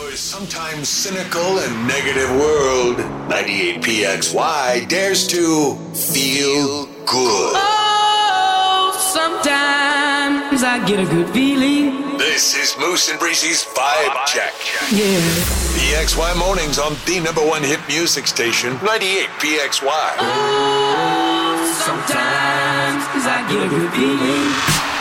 Sometimes cynical and negative world, 98PXY dares to feel good. Oh, sometimes I get a good feeling. This is Moose and Breezy's Vibe Check. Yeah. PXY mornings on the #1 hit music station, 98PXY. Oh, sometimes I get a good feeling.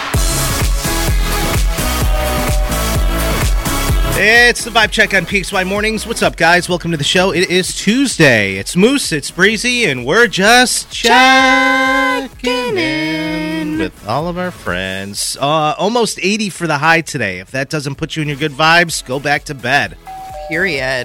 It's the Vibe Check on PXY Mornings. What's up, guys? Welcome to the show. It is Tuesday. It's Moose, it's Breezy, and we're just checking in with all of our friends. Almost 80 for the high today. If that doesn't put you in your good vibes, go back to bed. Period.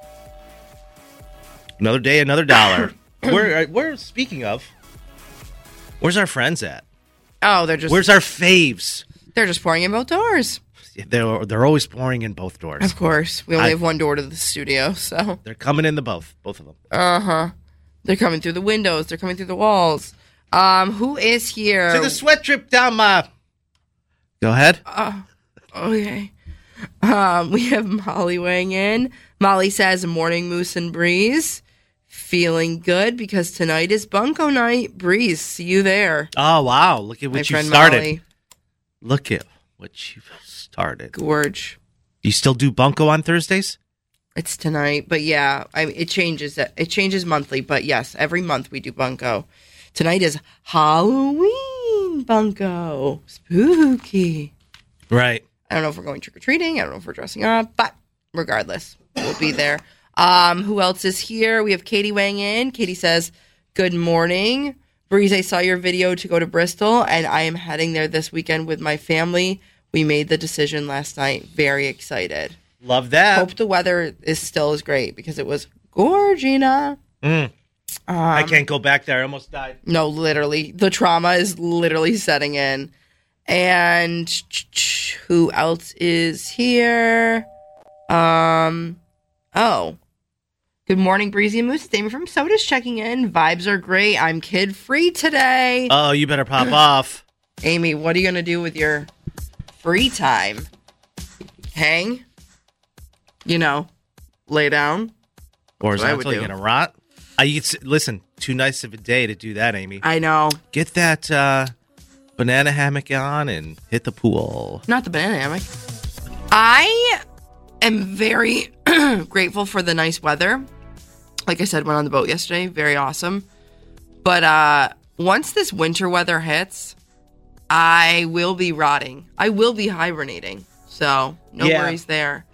Another day, another dollar. We're speaking of, where's our friends at? Oh, Where's our faves? they're just pouring in both doors. They're always pouring in both doors. Of course. We only have one door to the studio, so. They're coming in both of them. Uh-huh. They're coming through the windows. They're coming through the walls. Who is here? To the sweat drip down my... Go ahead. Okay. We have Molly weighing in. Molly says, morning, Moose and Breeze. Feeling good because tonight is Bunko night. Breeze, see you there. Oh, wow. Look at My what you friend started. Molly. Look at what you've started. Gorge. You still do Bunko on Thursdays? It's tonight, but yeah, it changes. It changes monthly, but yes, every month we do Bunko. Tonight is Halloween Bunko. Spooky. Right. I don't know if we're going trick-or-treating. I don't know if we're dressing up, but regardless, we'll be there. Who else is here? We have Katie weighing in. Katie says, good morning. Breeze, I saw your video to go to Bristol, and I am heading there this weekend with my family. We made the decision last night. Very excited. Love that. Hope the weather is still as great because it was gorgina. I can't go back there. I almost died. No, literally. The trauma is literally setting in. And who else is here? Oh. Good morning, Breezy and Moose. Damon from Soda's checking in. Vibes are great. I'm kid-free today. Oh, you better pop off. Amy, what are you going to do with your free time? Hang? You know, lay down? Or is what I that would until do. you're going to rot? Listen, too nice of a day to do that, Amy. I know. Get that banana hammock on and hit the pool. Not the banana hammock. I am very grateful for the nice weather. Like I said, went on the boat yesterday. Very awesome. But once this winter weather hits, I will be rotting. I will be hibernating. So no worries there.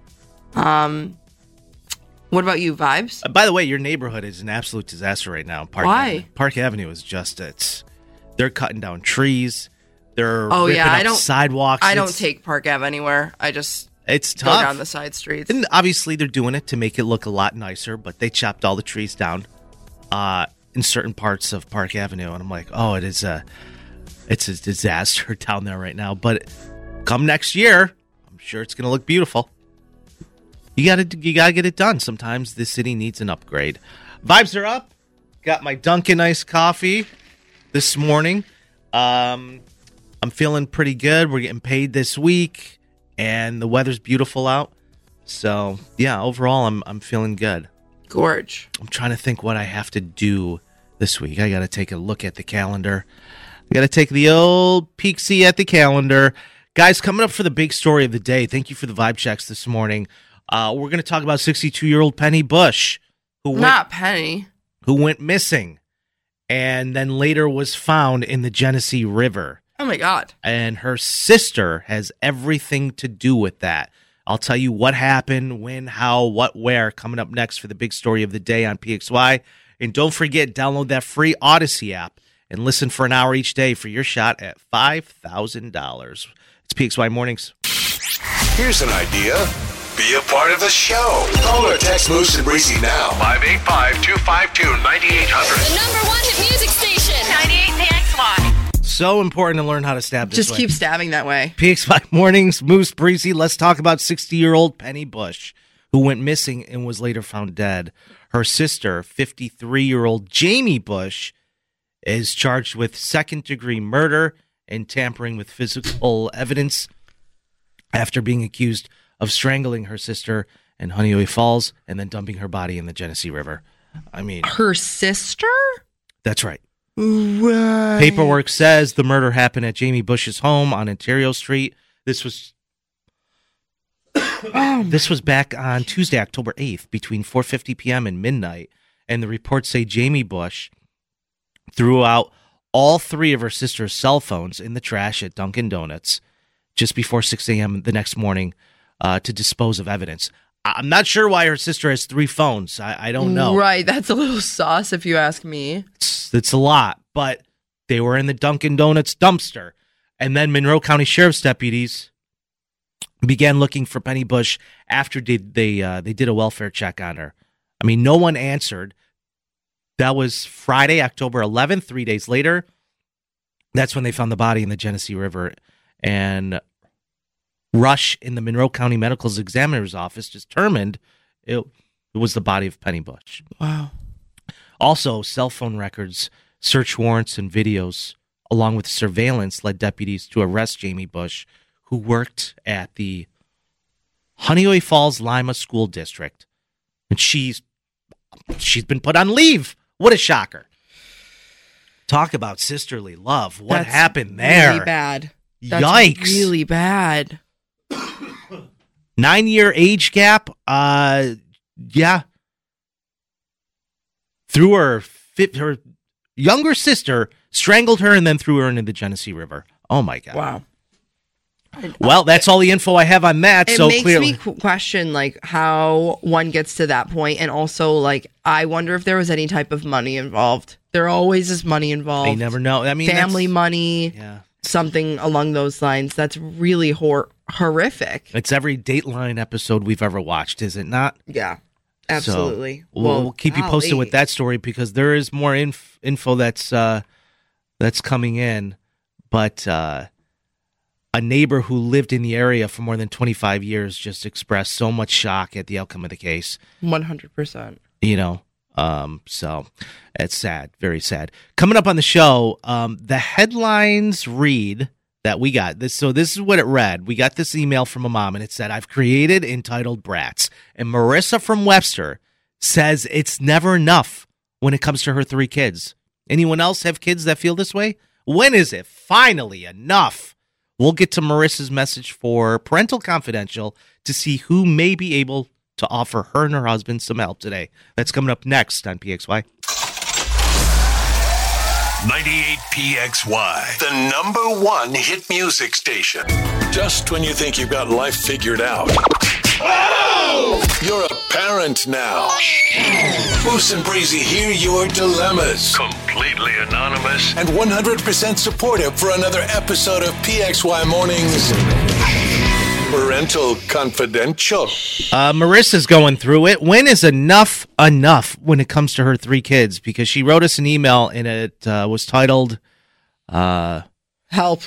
What about you, Vibes? By the way, your neighborhood is an absolute disaster right now. Why? Avenue. Park Avenue is just, they're cutting down trees. They're Oh, ripping yeah, up sidewalks. I don't take Park Ave anywhere. I just It's go tough. down the side streets. And obviously they're doing it to make it look a lot nicer, but they chopped all the trees down in certain parts of Park Avenue. And I'm like, oh, it's a disaster down there right now. But come next year, I'm sure it's going to look beautiful. You gotta get it done. Sometimes the city needs an upgrade. Vibes are up. Got my Dunkin' iced coffee this morning. I'm feeling pretty good. We're getting paid this week, and the weather's beautiful out. So yeah, overall, I'm feeling good. Gorge. I'm trying to think what I have to do this week. I got to take a look at the calendar. I got to take the old peek-see at the calendar. Guys, coming up for the big story of the day. Thank you for the vibe checks this morning. We're going to talk about 62-year-old Penny Bush, who went missing and then later was found in the Genesee River. Oh, my God. And her sister has everything to do with that. I'll tell you what happened, when, how, what, where, coming up next for the big story of the day on PXY. And don't forget, download that free Odyssey app and listen for an hour each day for your shot at $5,000. It's PXY Mornings. Here's an idea. Be a part of the show. Call or text Moose and Breezy now. 585-252-9800. The #1 hit music station. 98PXY. So important to learn how to stab this Just way. keep stabbing that way. PXY Mornings, Moose, Breezy. Let's talk about 60-year-old Penny Bush, who went missing and was later found dead. Her sister, 53-year-old Jamie Bush, is charged with second-degree murder and tampering with physical evidence after being accused of strangling her sister and Honeoye Falls, and then dumping her body in the Genesee River. I mean, Her sister? that's right. Right. Paperwork says the murder happened at Jamie Bush's home on Ontario Street. This was back on Tuesday, October 8th, between 4:50 p.m. and midnight. And the reports say Jamie Bush threw out all three of her sister's cell phones in the trash at Dunkin' Donuts just before 6 a.m. the next morning to dispose of evidence. I'm not sure why her sister has three phones. I don't know. Right. That's a little sus if you ask me. It's a lot, but they were in the Dunkin' Donuts dumpster. And then Monroe County Sheriff's deputies began looking for Penny Bush after they did a welfare check on her. I mean, no one answered. That was Friday, October 11th, 3 days later. That's when they found the body in the Genesee River. And Rush in the Monroe County Medical Examiner's Office determined it was the body of Penny Bush. Wow. Also, cell phone records, search warrants, and videos, along with surveillance, led deputies to arrest Jamie Bush, who worked at the Honeoye Falls Lima School District. And she's been put on leave. What a shocker. Talk about sisterly love. What That's happened there? Really bad. That's Yikes. really bad. 9-year age gap. Yeah. Threw her younger sister, strangled her, and then threw her into the Genesee River. Oh, my God. Wow. Well, that's all the info I have on that. It so makes clearly, me question like how one gets to that point, and also like I wonder if there was any type of money involved. There always is money involved. you never know. I mean, family money, Yeah. something along those lines. That's really horrific. It's every Dateline episode we've ever watched, is it not? Yeah, absolutely. So we'll keep you posted golly. with that story because there is more info that's coming in, but. A neighbor who lived in the area for more than 25 years just expressed so much shock at the outcome of the case. 100%. So it's sad, very sad. Coming up on the show, the headlines read that we got this. So this is what it read. We got this email from a mom, and it said, "I've created entitled brats." And Marissa from Webster says it's never enough when it comes to her 3 kids. Anyone else have kids that feel this way? When is it finally enough? We'll get to Marissa's message for Parental Confidential to see who may be able to offer her and her husband some help today. That's coming up next on PXY. 98 PXY, the #1 hit music station. Just when you think you've got life figured out. Oh! You're a parent now. Moose and Breezy hear your dilemmas. Completely anonymous. And 100% supportive for another episode of PXY Mornings Parental Confidential. Marissa's going through it. When is enough when it comes to her 3 kids? Because she wrote us an email and it was titled... Help.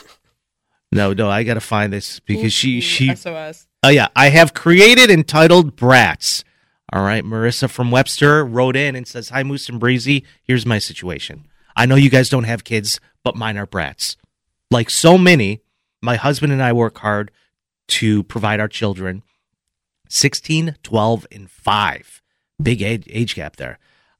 No, I got to find this because she SOS. Oh, yeah. I have created entitled brats. All right. Marissa from Webster wrote in and says, "Hi, Moose and Breezy. Here's my situation. I know you guys don't have kids, but mine are brats. Like so many, my husband and I work hard to provide our children 16, 12, and 5. Big age gap there.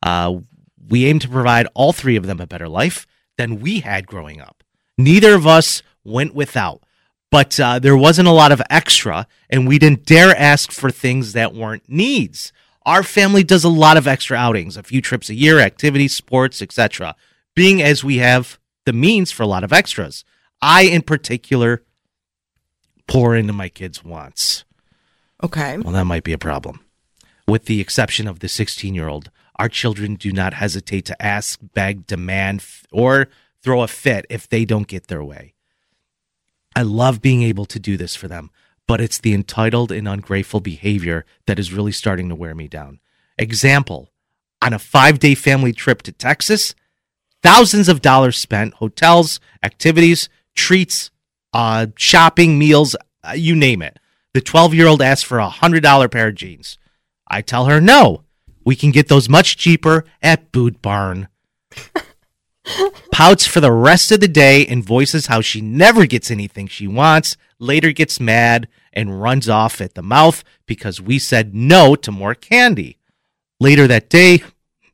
We aim to provide all 3 of them a better life than we had growing up. Neither of us went without. But there wasn't a lot of extra, and we didn't dare ask for things that weren't needs. Our family does a lot of extra outings, a few trips a year, activities, sports, etc., being as we have the means for a lot of extras. I, in particular, pour into my kids' wants." Okay. Well, that might be a problem. With the exception of the 16-year-old, our children do not hesitate to ask, beg, demand, or throw a fit if they don't get their way. I love being able to do this for them, but it's the entitled and ungrateful behavior that is really starting to wear me down. Example, on a 5-day family trip to Texas, thousands of dollars spent, hotels, activities, treats, shopping, meals, you name it. The 12-year-old asks for a $100 pair of jeans. I tell her, no, we can get those much cheaper at Boot Barn. Pouts for the rest of the day and voices how she never gets anything she wants, later gets mad and runs off at the mouth because we said no to more candy. Later that day,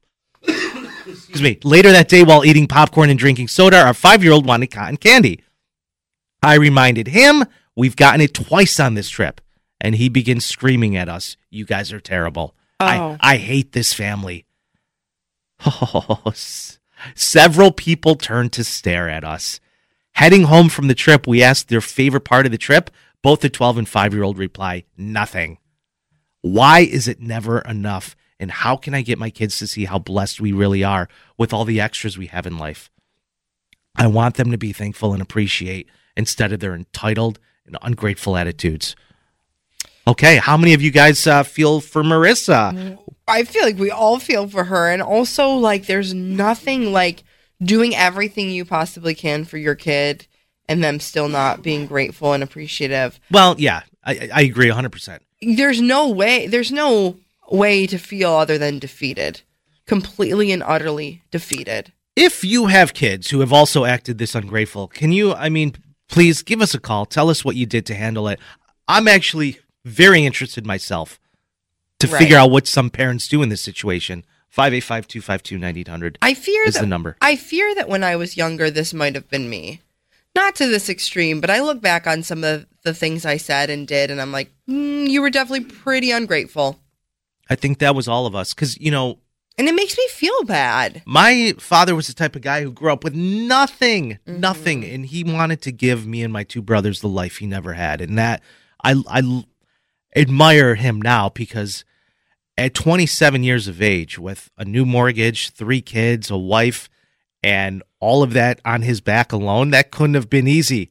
while eating popcorn and drinking soda, our 5-year-old wanted cotton candy. I reminded him we've gotten it twice on this trip, and he begins screaming at us. You guys are terrible. Oh. I hate this family. Oh, several people turned to stare at us. Heading home from the trip, we asked their favorite part of the trip. Both the 12 and 5-year-old reply, nothing. Why is it never enough? And how can I get my kids to see how blessed we really are with all the extras we have in life? I want them to be thankful and appreciate instead of their entitled and ungrateful attitudes. Okay, how many of you guys feel for Marissa? I feel like we all feel for her. And also, like, there's nothing like doing everything you possibly can for your kid and them still not being grateful and appreciative. Well, yeah, I agree 100%. There's no way to feel other than defeated. Completely and utterly defeated. If you have kids who have also acted this ungrateful, please give us a call. Tell us what you did to handle it. I'm actually very interested myself to figure out what some parents do in this situation. 585-252-9800 is the number. I fear that when I was younger, this might have been me. Not to this extreme, but I look back on some of the things I said and did, and I'm like, you were definitely pretty ungrateful. I think that was all of us because, and it makes me feel bad. My father was the type of guy who grew up with nothing, and he wanted to give me and my 2 brothers the life he never had. And that I admire him now because at 27 years of age, with a new mortgage, 3 kids, a wife, and all of that on his back alone, that couldn't have been easy,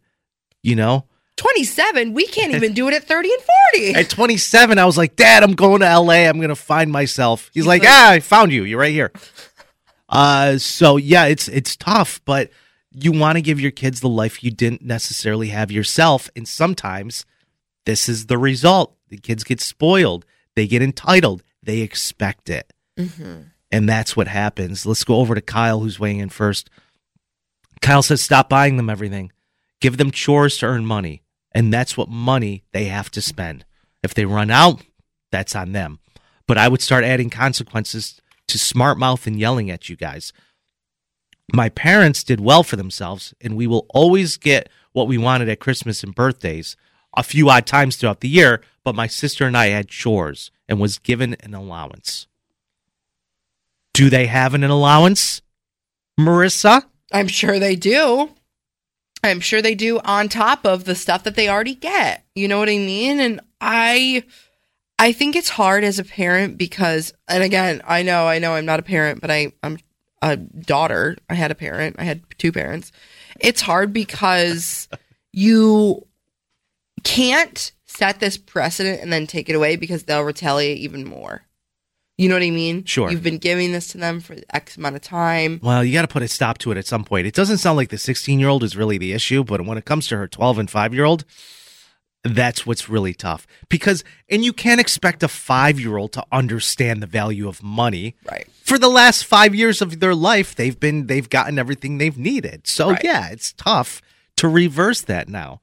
27? We can't even do it at 30 and 40. At 27, I was like, Dad, I'm going to LA. I'm going to find myself. He's like, I found you. You're right here. So yeah, it's tough, but you want to give your kids the life you didn't necessarily have yourself. And sometimes this is the result. The kids get spoiled. They get entitled. They expect it. And that's what happens. Let's go over to Kyle, who's weighing in first. Kyle says, stop buying them everything. Give them chores to earn money. And that's what money they have to spend. If they run out, that's on them. But I would start adding consequences to smart mouth and yelling at you guys. My parents did well for themselves, and we will always get what we wanted at Christmas and birthdays, a few odd times throughout the year, but my sister and I had chores and was given an allowance. Do they have an allowance, Marissa? I'm sure they do. I'm sure they do on top of the stuff that they already get. You know what I mean? And I think it's hard as a parent because, and again, I know I'm not a parent, but I'm a daughter. I had a parent. I had 2 parents. It's hard because you can't set this precedent and then take it away because they'll retaliate even more. You know what I mean? Sure. You've been giving this to them for X amount of time. Well, you got to put a stop to it at some point. It doesn't sound like the 16-year-old is really the issue, but when it comes to her 12 and 5-year-old, that's what's really tough. And you can't expect a 5-year-old to understand the value of money. Right. For the last 5 years of their life, they've gotten everything they've needed. So right. Yeah, it's tough to reverse that now.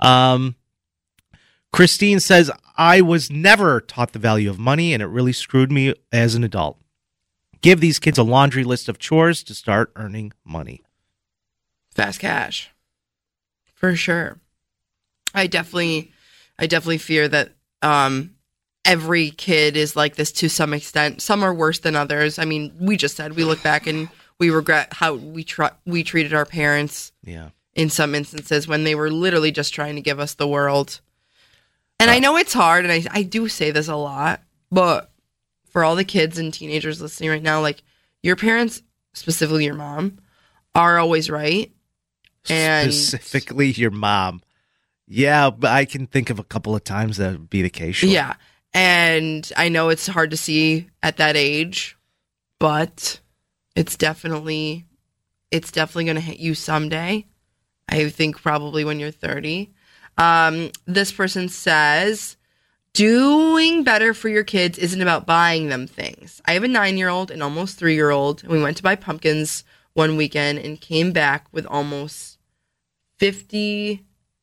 Christine says, I was never taught the value of money, and it really screwed me as an adult. Give these kids a laundry list of chores to start earning money. Fast cash. For sure. I definitely fear that every kid is like this to some extent. Some are worse than others. I mean, we just said we look back and we regret how we treated our parents. Yeah. In some instances when they were literally just trying to give us the world. And I know it's hard, and I do say this a lot, but for all the kids and teenagers listening right now, like, your parents, specifically your mom, are always right. And specifically your mom. Yeah, but I can think of a couple of times that would be the case. Sure. Yeah. And I know it's hard to see at that age, but it's definitely going to hit you someday. I think probably when you're 30. This person says, doing better for your kids isn't about buying them things. I have a 9-year-old and almost 3-year-old, and we went to buy pumpkins one weekend and came back with almost $50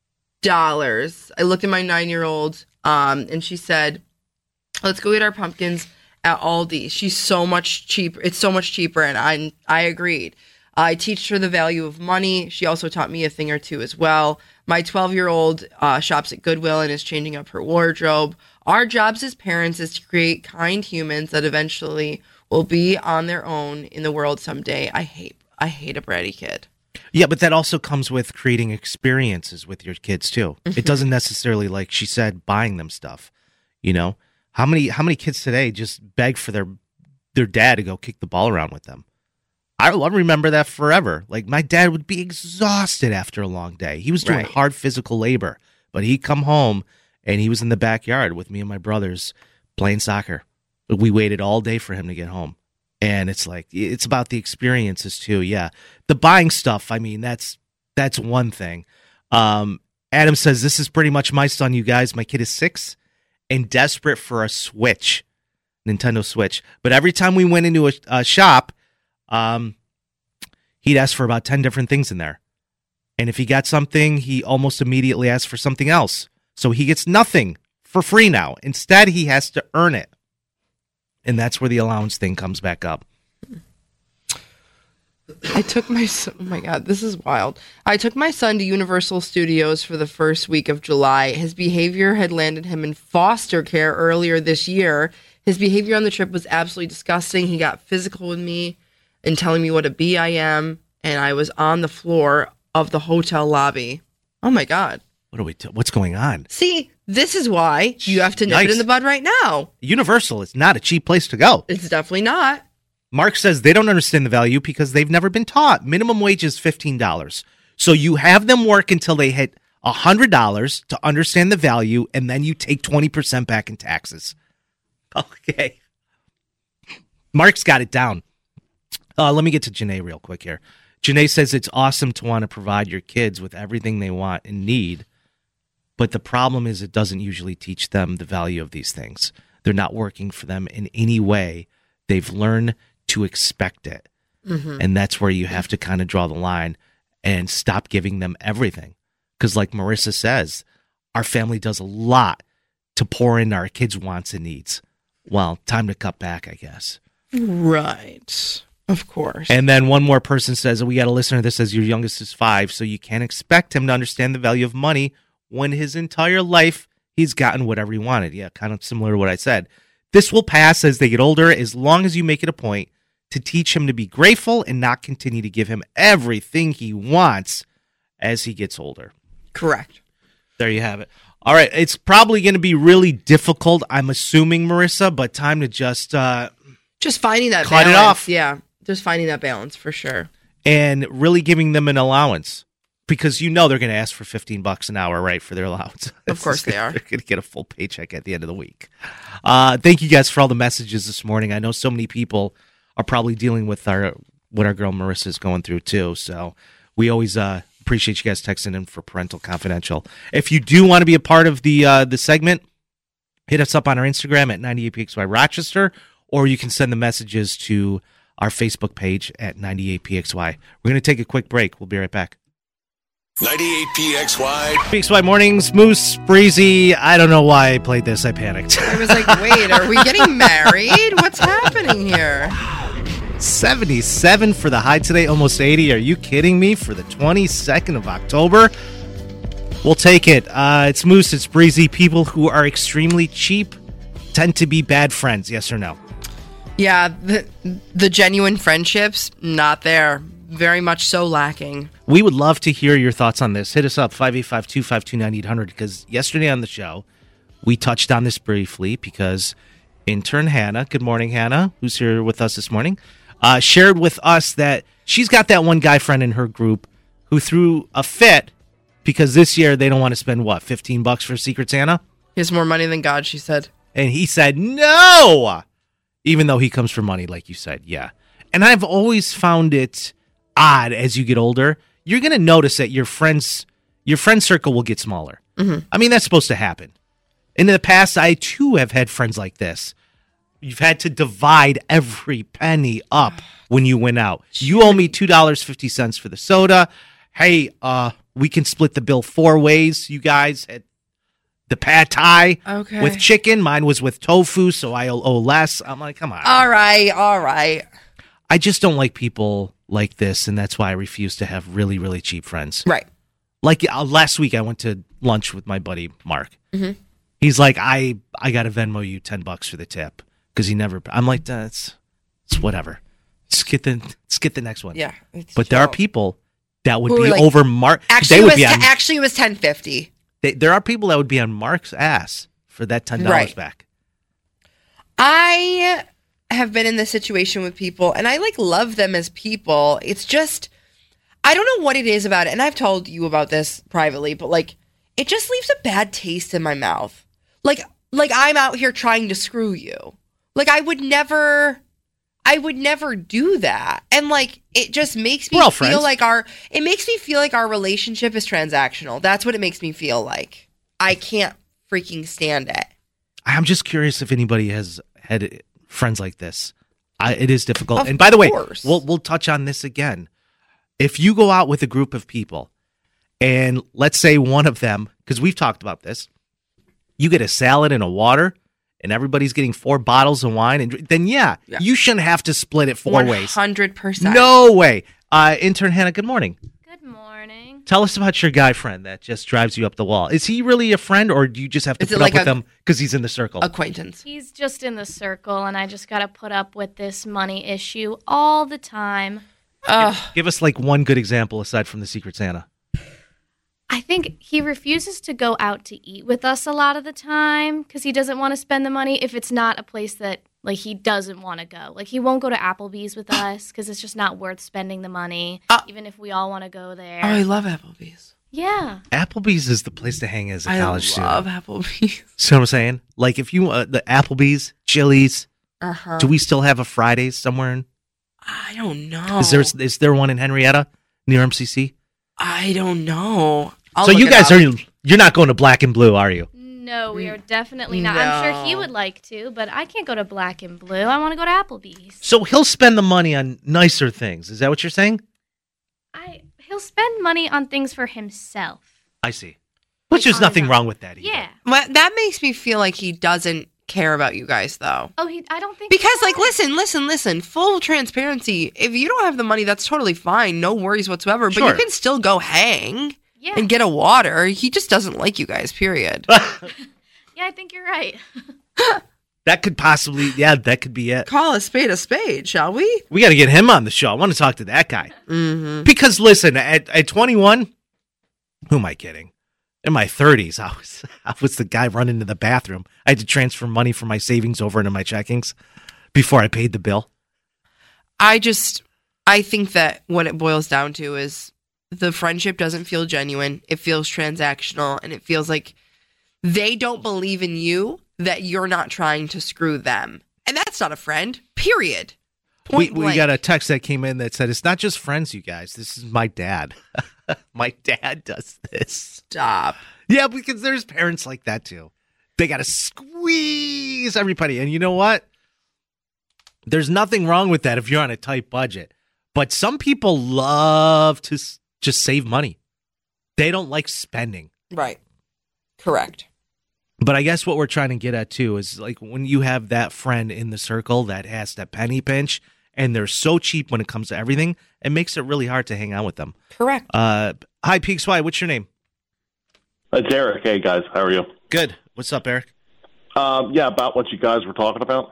I looked at my 9-year-old, and she said, let's go get our pumpkins at Aldi. She's so much cheaper. It's so much cheaper, and I agreed. I teach her the value of money. She also taught me a thing or two as well. My 12-year-old shops at Goodwill and is changing up her wardrobe. Our jobs as parents is to create kind humans that eventually will be on their own in the world someday. I hate a bratty kid. Yeah, but that also comes with creating experiences with your kids too. It doesn't necessarily, like she said, buying them stuff. You know, how many kids today just beg for their dad to go kick the ball around with them? I'll remember that forever. Like, my dad would be exhausted after a long day. He was doing hard physical labor, but he'd come home and he was in the backyard with me and my brothers playing soccer. We waited all day for him to get home. And it's like, it's about the experiences too. Yeah. The buying stuff, I mean, that's one thing. Adam says, this is pretty much my son, you guys. My kid is 6 and desperate for a Switch, Nintendo Switch. But every time we went into a shop, he'd ask for about 10 different things in there. And if he got something, he almost immediately asked for something else. So he gets nothing for free now. Instead, he has to earn it. And that's where the allowance thing comes back up. I took my son, oh my God, this is wild. I took my son to Universal Studios for the first week of July. His behavior had landed him in foster care earlier this year. His behavior on the trip was absolutely disgusting. He got physical with me and telling me what a bee I am. And I was on the floor of the hotel lobby. Oh my God. What's going on? See, this is why you have to nip it in the bud right now. Universal is not a cheap place to go. It's definitely not. Mark says they don't understand the value because they've never been taught. Minimum wage is $15. So you have them work until they hit $100 to understand the value, and then you take 20% back in taxes. Okay. Mark's got it down. Let me get to Janae real quick here. Janae says it's awesome to want to provide your kids with everything they want and need, but the problem is it doesn't usually teach them the value of these things. They're not working for them in any way. They've learned to expect it. Mm-hmm. And that's where you have to kind of draw the line and stop giving them everything. Because like Marissa says, our family does a lot to pour into our kids' wants and needs. Well, time to cut back, I guess. Right. Of course. And then one more person says, we got a listener that says your youngest is 5, so you can't expect him to understand the value of money when his entire life he's gotten whatever he wanted. Yeah, kind of similar to what I said. This will pass as they get older as long as you make it a point to teach him to be grateful and not continue to give him everything he wants as he gets older. Correct. There you have it. All right, it's probably going to be really difficult, I'm assuming, Marissa, but time to just finding that cut balance. It off. Yeah, just finding that balance for sure. And really giving them an allowance. Because you know they're going to ask for $15 an hour, right, for their allowance. Of course they are. They're going to get a full paycheck at the end of the week. Thank you guys for all the messages this morning. I know so many people are probably dealing with what our girl Marissa is going through too. So we always appreciate you guys texting in for Parental Confidential. If you do want to be a part of the segment, hit us up on our Instagram at 98PXY Rochester, or you can send the messages to our Facebook page at 98PXY. We're going to take a quick break. We'll be right back. 98PXY. PXY Mornings, Moose, Breezy. I don't know why I played this. I panicked. I was like, wait, are we getting married? What's happening here? 77 for the high today, almost 80. Are you kidding me? For the 22nd of October? We'll take it. It's Moose, it's Breezy. People who are extremely cheap tend to be bad friends, yes or no? Yeah, the genuine friendships, not there. Very much so lacking. We would love to hear your thoughts on this. Hit us up, 585-252-9800, because yesterday on the show, we touched on this briefly because intern Hannah, good morning, Hannah, who's here with us this morning, shared with us that she's got that one guy friend in her group who threw a fit because this year they don't want to spend, $15 for Secret Santa? He has more money than God, she said. And he said, no! Even though he comes for money, like you said, yeah. And I've always found it odd as you get older. You're going to notice that your friend circle will get smaller. Mm-hmm. I mean, that's supposed to happen. In the past, I too have had friends like this. You've had to divide every penny up when you went out. You owe me $2.50 for the soda. Hey, We can split the bill 4 ways, you guys. At the pad thai with chicken. Mine was with tofu, so I'll owe less. I'm like, come on. All right. I just don't like people like this, and that's why I refuse to have really, really cheap friends. Right. Like last week, I went to lunch with my buddy Mark. Mm-hmm. He's like, I got to Venmo you $10 for the tip because he never. I'm like, it's whatever. Let's get the next one. Yeah. But there are people that would be like, over Mark. Actually, it was $10.50. There are people that would be on Mark's ass for that $10 back. I have been in this situation with people, and I love them as people. It's just, I don't know what it is about it, and I've told you about this privately, but it just leaves a bad taste in my mouth. Like I'm out here trying to screw you. I would never do that. And it just makes me feel like our relationship is transactional. That's what it makes me feel like. I can't freaking stand it. I'm just curious if anybody has had friends like this. It is difficult. And by the way, we'll touch on this again. If you go out with a group of people and let's say one of them, because we've talked about this, you get a salad and a water, and everybody's getting 4 bottles of wine, and then you shouldn't have to split it 4 ways. 100%. No way. Intern Hannah, good morning. Good morning. Tell us about your guy friend that just drives you up the wall. Is he really a friend, or do you just have to put up with him because he's in the circle? Acquaintance. He's just in the circle, and I just got to put up with this money issue all the time. Give us one good example aside from the Secret Santa. I think he refuses to go out to eat with us a lot of the time because he doesn't want to spend the money if it's not a place that he doesn't want to go. He won't go to Applebee's with us because it's just not worth spending the money, even if we all want to go there. Oh, I love Applebee's. Yeah. Applebee's is the place to hang as a college student. I love Applebee's. See what I'm saying? If you the Applebee's, Chili's, do we still have a Fridays somewhere in? I don't know. Is there one in Henrietta near MCC? I don't know. So you guys you're not going to Black and Blue, are you? No, we are definitely not. No. I'm sure he would like to, but I can't go to Black and Blue. I want to go to Applebee's. So he'll spend the money on nicer things. Is that what you're saying? He'll spend money on things for himself. I see. Which is nothing wrong with that either. Yeah. But that makes me feel like he doesn't care about you guys, though. Oh, I don't think because listen, full transparency. If you don't have the money, that's totally fine. No worries whatsoever. But you can still go hang and get a water. He just doesn't like you guys, period. Yeah, I think you're right. That could possibly, that could be it. Call a spade, shall we? We got to get him on the show. I want to talk to that guy. Mm-hmm. Because listen, at 21, who am I kidding? In my 30s, I was the guy running to the bathroom. I had to transfer money from my savings over into my checkings before I paid the bill. I think that what it boils down to is the friendship doesn't feel genuine. It feels transactional, and it feels like they don't believe in you, that you're not trying to screw them. And that's not a friend, period. We got a text that came in that said, it's not just friends, you guys. This is my dad. My dad does this. Stop. Yeah, because there's parents like that too. They got to squeeze everybody. And you know what? There's nothing wrong with that if you're on a tight budget. But some people love to just save money. They don't like spending. Right. Correct. But I guess what we're trying to get at too is when you have that friend in the circle that has that penny pinch and they're so cheap when it comes to everything, it makes it really hard to hang out with them. Correct. Hi, PXY. What's your name? It's Eric. Hey, guys. How are you? Good. What's up, Eric? About what you guys were talking about.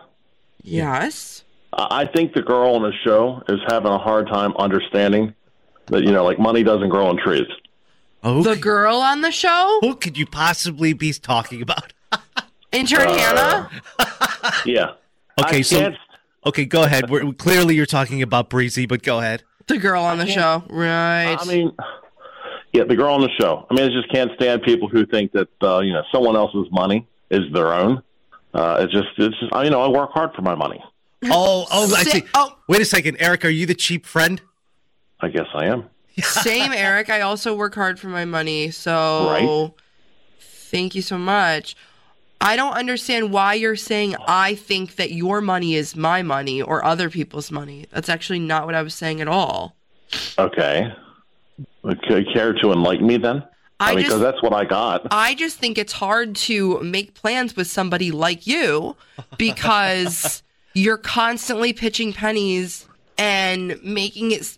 Yes. I think the girl on the show is having a hard time understanding that, money doesn't grow on trees. The girl on the show? Who could you possibly be talking about? Intern Hannah? Yeah. Okay, go ahead. Clearly you're talking about Breezy, but go ahead. The girl on the show. Right. The girl on the show. I just can't stand people who think that, someone else's money is their own. It's just I work hard for my money. I see. Wait a second. Eric, are you the cheap friend? I guess I am. Same, Eric. I also work hard for my money, so Thank you so much. I don't understand why you're saying I think that your money is my money or other people's money. That's actually not what I was saying at all. Okay. care to enlighten me then? Because that's what I got. I just think it's hard to make plans with somebody like you because you're constantly pitching pennies and making it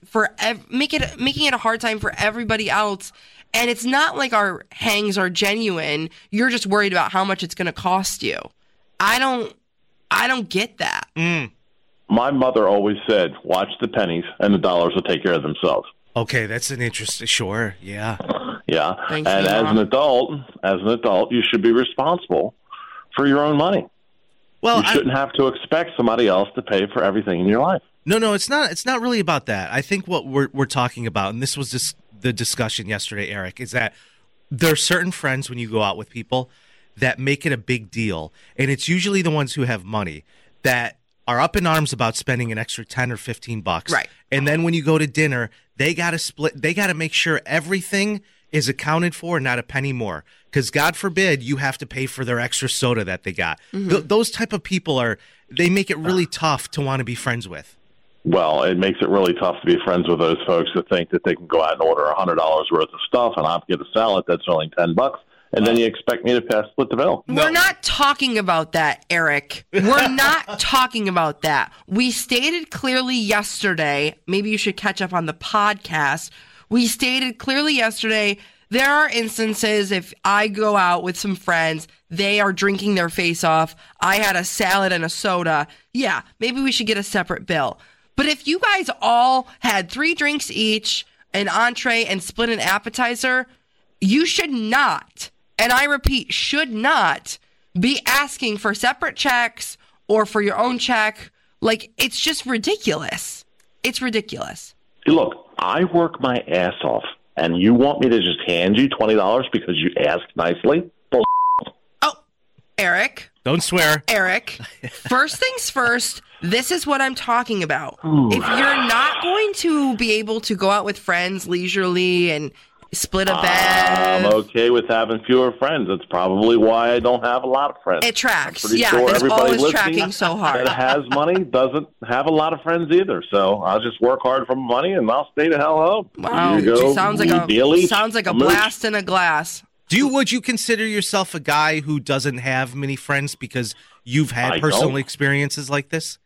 a hard time for everybody else. And it's not like our hangs are genuine. You're just worried about how much it's going to cost you. I don't get that. My mother always said, "Watch the pennies, and the dollars will take care of themselves." Okay, that's an interesting. Sure, yeah. Yeah, Thanks, and as an adult, you should be responsible for your own money. Well, you shouldn't have to expect somebody else to pay for everything in your life. No, it's not. It's not really about that. I think what we're talking about, and this was just the discussion yesterday, Eric, is that there are certain friends when you go out with people that make it a big deal, and it's usually the ones who have money that are up in arms about spending an extra $10 or $15. Right. And then when you go to dinner, they got to split. They got to make sure everything is accounted for, not a penny more. Because God forbid you have to pay for their extra soda that they got. Those type of people they make it really tough to want to be friends with. Well, it makes it really tough to be friends with those folks that think that they can go out and order $100 worth of stuff, and I'll get a salad that's only $10, and then you expect me to split the bill. We're not talking about that, Eric. We're not talking about that. We stated clearly yesterday, maybe you should catch up on the podcast. We stated clearly yesterday, there are instances if I go out with some friends, they are drinking their face off. I had a salad and a soda. Yeah, maybe we should get a separate bill. But if you guys all had 3 drinks each, an entree, and split an appetizer, you should not, and I repeat, should not be asking for separate checks or for your own check. Like, it's just ridiculous. It's ridiculous. Look, I work my ass off, and you want me to just hand you $20 because you asked nicely? Oh, Eric. Don't swear. Eric, first things first, this is what I'm talking about. If you're not going to be able to go out with friends leisurely and split a bed. I'm okay with having fewer friends. That's probably why I don't have a lot of friends. It tracks. I'm pretty Yeah, sure it's everybody always listening tracking so hard. that has money doesn't have a lot of friends either. So I'll just work hard for money and I'll stay the hell home. Wow, sounds like a blast in a glass. Would you consider yourself a guy who doesn't have many friends because you've had personal experiences like this?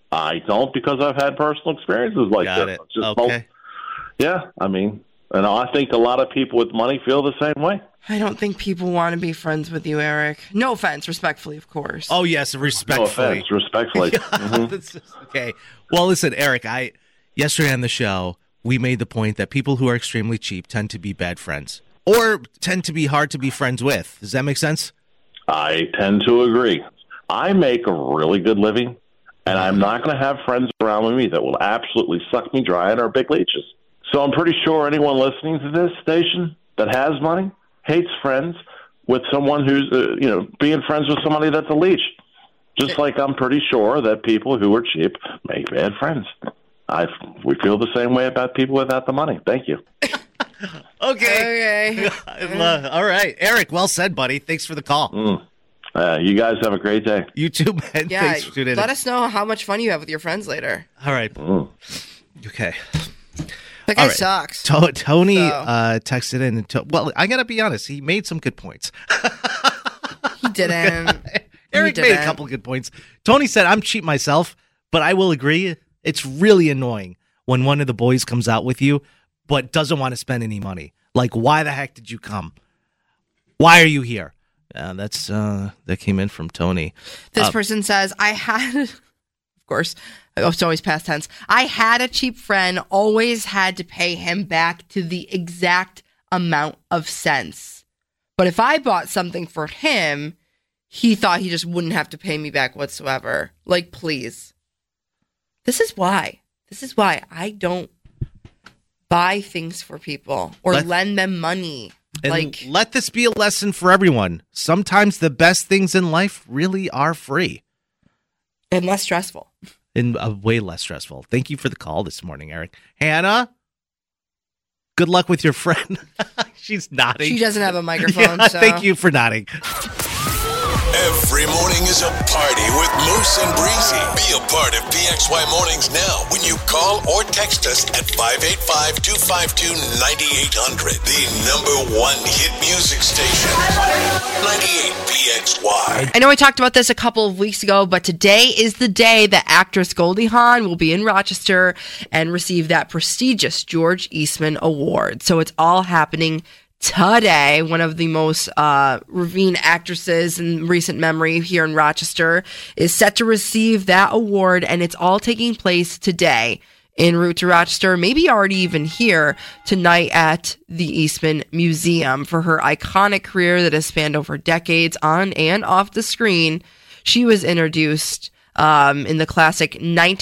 I don't, because I've had personal experiences like Got this. it. Okay. Yeah, I mean, and I think a lot of people with money feel the same way. I don't think people want to be friends with you, Eric. No offense, respectfully, of course. Oh, yes, respectfully. No offense, respectfully. Okay. Well, listen, Eric, yesterday on the show, we made the point that people who are extremely cheap tend to be bad friends or tend to be hard to be friends with. Does that make sense? I tend to agree. I make a really good living, and I'm not going to have friends around with me that will absolutely suck me dry and are big leeches. So I'm pretty sure anyone listening to this station that has money hates friends with someone who's, being friends with somebody that's a leech. Just like I'm pretty sure that people who are cheap make bad friends. We feel the same way about people without the money. Thank you. Okay. All right. Eric, well said, buddy. Thanks for the call. You guys have a great day. You too, man. Yeah, Thanks for tuning in. let us know how much fun you have with your friends later. All right. Okay. That guy sucks. Tony texted in. Well, I got to be honest. He made some good points. He didn't. Eric made a couple of good points. Tony said, I'm cheap myself, but I will agree. It's really annoying when one of the boys comes out with you but doesn't want to spend any money. Like, why the heck did you come? Why are you here? That came in from Tony. This person says, I had, of course, it's always past tense. I had a cheap friend, always had to pay him back to the exact amount of cents. But if I bought something for him, he thought he just wouldn't have to pay me back whatsoever. Like, please. This is why I don't buy things for people or lend them money. And let this be a lesson for everyone. Sometimes the best things in life really are free. And less stressful. And way less stressful. Thank you for the call this morning, Eric. Hannah, good luck with your friend. She's nodding. She doesn't have a microphone. Yeah, so. Thank you for nodding. Every morning is a party with Moose and Breezy. Be a part of PXY Mornings now when you call or text us at 585-252-9800. The #1 hit music station. 98 PXY. I know I talked about this a couple of weeks ago, but today is the day that actress Goldie Hawn will be in Rochester and receive that prestigious George Eastman Award. So it's all happening today. One of the most revered actresses in recent memory here in Rochester is set to receive that award, and it's all taking place today en route to Rochester, maybe already even here tonight at the Eastman Museum. For her iconic career that has spanned over decades on and off the screen, she was introduced in the classic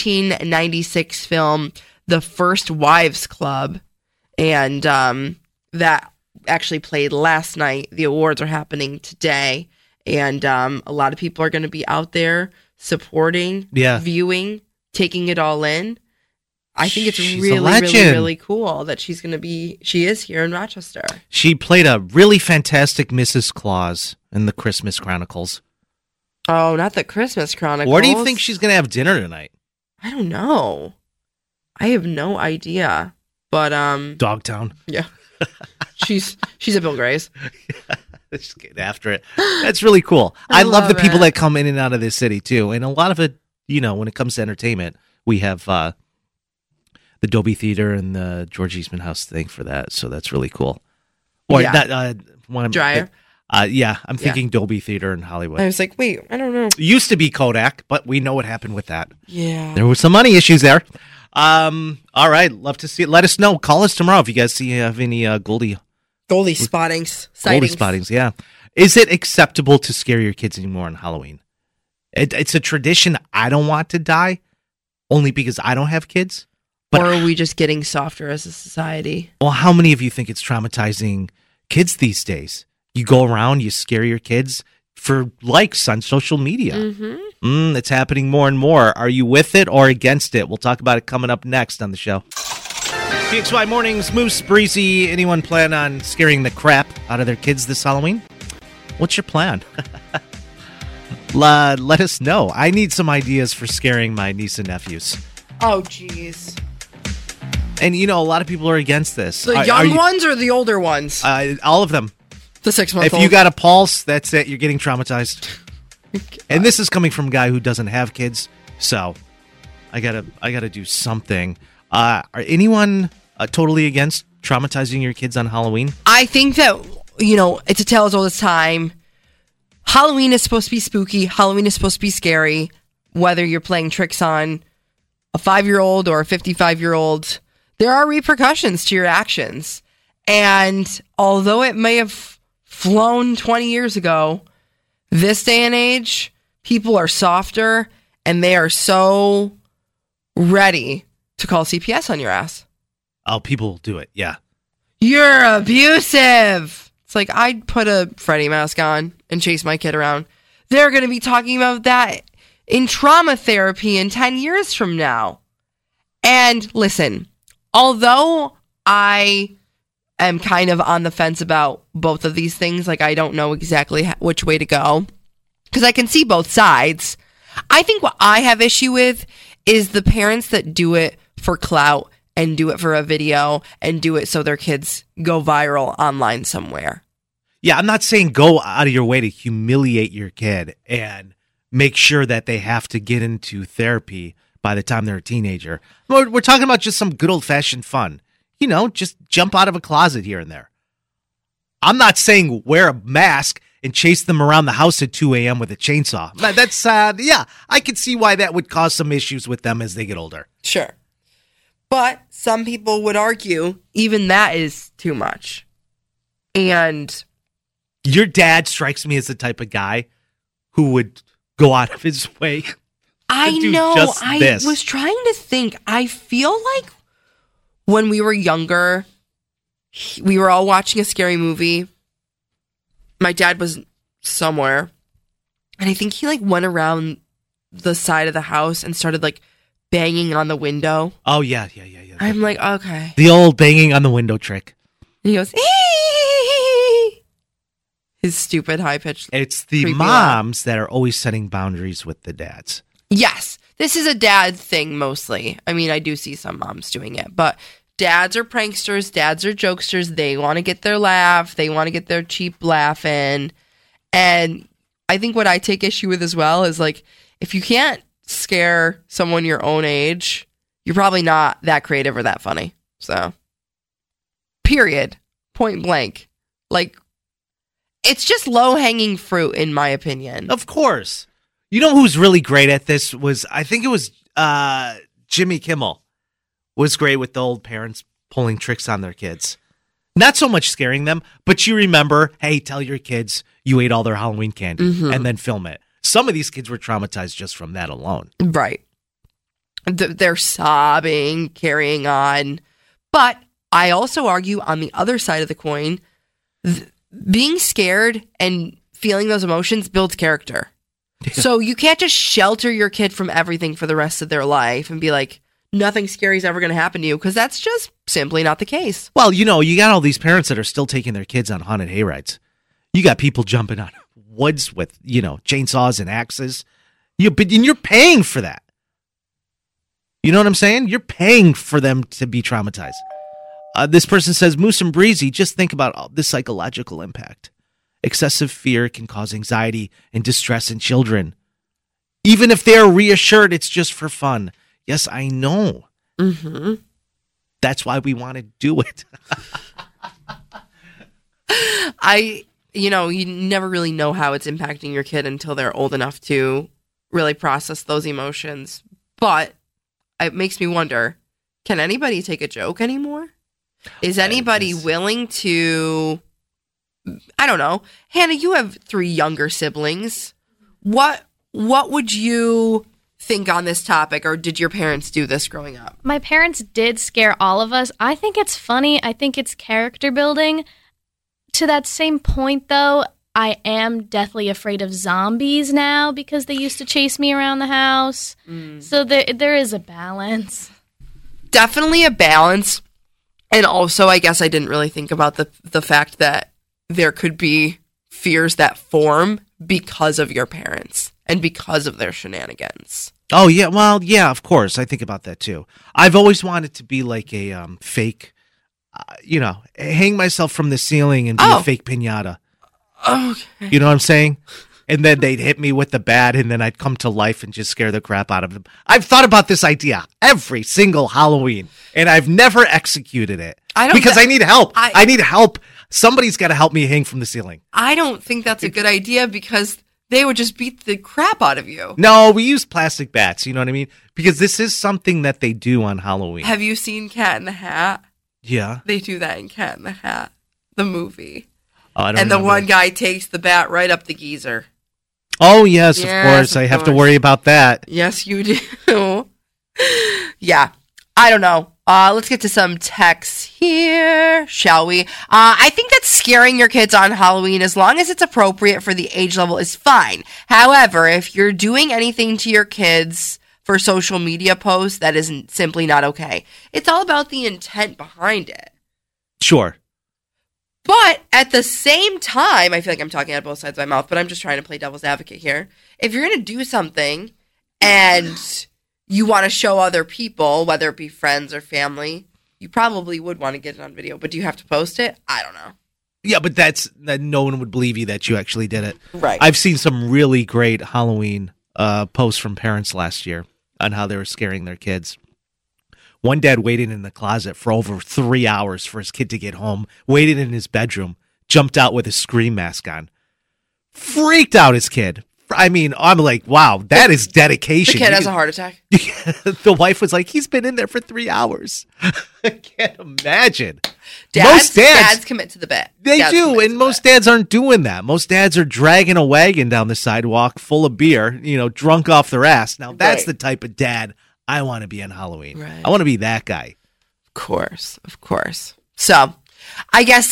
1996 film The First Wives Club, and that actually played last night. The awards are happening today, and a lot of people are going to be out there supporting, viewing, taking it all in. I think it's really cool that she is here in Rochester. She played a really fantastic Mrs. Claus in the Christmas Chronicles. Oh, not the Christmas Chronicles. Where do you think she's going to have dinner tonight? I don't know. I have no idea. But Dogtown. Yeah. She's a Bill Gray's. Just get after it. That's really cool. I love the people it. that come in and out of this city too. And a lot of it, when it comes to entertainment, we have the Dolby Theater and the George Eastman House thing for that. So that's really cool. Or that Dreyer. I'm thinking Dolby Theater in Hollywood. I was like, wait, I don't know. It used to be Kodak, but we know what happened with that. Yeah. There were some money issues there. All right, love to see it. Let us know. Call us tomorrow if you guys have any Goldie sightings. Goldie spottings, yeah. Is it acceptable to scare your kids anymore on Halloween? It's a tradition I don't want to die, only because I don't have kids. But or are we just getting softer as a society? Well, how many of you think it's traumatizing kids these days? You go around, you scare your kids for likes on social media. Mm-hmm. It's happening more and more. Are you with it or against it? We'll talk about it coming up next on the show. PXY Mornings, Moose, Breezy. Anyone plan on scaring the crap out of their kids this Halloween? What's your plan? Let us know. I need some ideas for scaring my niece and nephews. Oh, jeez. And, a lot of people are against this. The young ones or the older ones? All of them. The 6-month-old. If you got a pulse, that's it. You're getting traumatized. And this is coming from a guy who doesn't have kids, so I gotta do something. Are anyone totally against traumatizing your kids on Halloween? I think that it's a tale as old as time. Halloween is supposed to be spooky. Halloween is supposed to be scary. Whether you're playing tricks on a 5-year-old or a 55-year-old, there are repercussions to your actions. And although it may have flown 20 years ago, this day and age, people are softer and they are so ready to call CPS on your ass. Oh, people will do it, yeah. You're abusive. It's like I'd put a Freddy mask on and chase my kid around. They're going to be talking about that in trauma therapy in 10 years from now. And listen, although I am kind of on the fence about both of these things, like I don't know exactly which way to go, because I can see both sides. I think what I have issue with is the parents that do it for clout and do it for a video and do it so their kids go viral online somewhere. Yeah, I'm not saying go out of your way to humiliate your kid and make sure that they have to get into therapy by the time they're a teenager. We're talking about just some good old-fashioned fun. Just jump out of a closet here and there. I'm not saying wear a mask and chase them around the house at 2 a.m. with a chainsaw. That's, I can see why that would cause some issues with them as they get older. Sure. But some people would argue even that is too much. And your dad strikes me as the type of guy who would go out of his way. I know. I was trying to think. I feel like when we were younger, we were all watching a scary movie. My dad was somewhere, and I think he went around the side of the house and started banging on the window. Oh yeah. I'm like, okay. The old banging on the window trick. And he goes, ee! His stupid high pitched. It's the moms that are always setting boundaries with the dads. Yes, this is a dad thing mostly. I mean, I do see some moms doing it, but dads are pranksters. Dads are jokesters. They want to get their laugh. They want to get their cheap laugh in. And I think what I take issue with as well is like, if you can't scare someone your own age, you're probably not that creative or that funny. So, period. Point blank. Like, it's just low-hanging fruit, in my opinion. Of course. You know who's really great at this was, I think it was Jimmy Kimmel was great with the old parents pulling tricks on their kids. Not so much scaring them, but you remember, hey, tell your kids you ate all their Halloween candy and then film it. Some of these kids were traumatized just from that alone. Right. They're sobbing, carrying on. But I also argue on the other side of the coin, being scared and feeling those emotions builds character. Yeah. So you can't just shelter your kid from everything for the rest of their life and be like, nothing scary is ever going to happen to you, because that's just simply not the case. Well, you know, you got all these parents that are still taking their kids on haunted hayrides. You got people jumping on woods with, you know, chainsaws and axes. And you're paying for that. You know what I'm saying? You're paying for them to be traumatized. This person says, Moose and Breezy, just think about the psychological impact. Excessive fear can cause anxiety and distress in children. Even if they're reassured it's just for fun. Yes, I know. Mm-hmm. That's why we want to do it. You never really know how it's impacting your kid until they're old enough to really process those emotions. But it makes me wonder, can anybody take a joke anymore? Is anybody willing to, I don't know. Hannah, you have 3 younger siblings. What would you think on this topic, or did your parents do this growing up? My parents did scare all of us. I think it's funny. I think it's character building. To that same point, though, I am deathly afraid of zombies now because they used to chase me around the house. So there is a balance. Definitely a balance. And also, I guess I didn't really think about the fact that there could be fears that form because of your parents and because of their shenanigans. Oh, yeah. Well, yeah, of course. I think about that, too. I've always wanted to be like a fake, hang myself from the ceiling and be a fake piñata. Okay. You know what I'm saying? And then they'd hit me with the bat, and then I'd come to life and just scare the crap out of them. I've thought about this idea every single Halloween, and I've never executed it. I need help. I need help. Somebody's got to help me hang from the ceiling. I don't think that's a good idea because they would just beat the crap out of you. No, we use plastic bats, you know what I mean? Because this is something that they do on Halloween. Have you seen Cat in the Hat? Yeah. They do that in Cat in the Hat, the movie. Oh, I don't and the one guy takes the bat right up the geezer. Oh, yes, of course. I have to worry about that. Yes, you do. Yeah. I don't know. Let's get to some texts here, shall we? I think that scaring your kids on Halloween, as long as it's appropriate for the age level, is fine. However, if you're doing anything to your kids for social media posts, that is simply not okay. It's all about the intent behind it. Sure. But at the same time, I feel like I'm talking out of both sides of my mouth, but I'm just trying to play devil's advocate here. If you're going to do something and you want to show other people, whether it be friends or family, you probably would want to get it on video. But do you have to post it? I don't know. Yeah, but that no one would believe you that you actually did it. Right. I've seen some really great Halloween posts from parents last year on how they were scaring their kids. One dad waited in the closet for over 3 hours for his kid to get home, waited in his bedroom, jumped out with a scream mask on. Freaked out his kid. I mean, I'm like, wow, that is dedication. The kid has a heart attack. The wife was like, he's been in there for 3 hours. I can't imagine. Dads commit to the bit. They do, and most dads aren't doing that. Most dads are dragging a wagon down the sidewalk full of beer, drunk off their ass. Now, that's the type of dad I want to be on Halloween. Right. I want to be that guy. Of course. So, I guess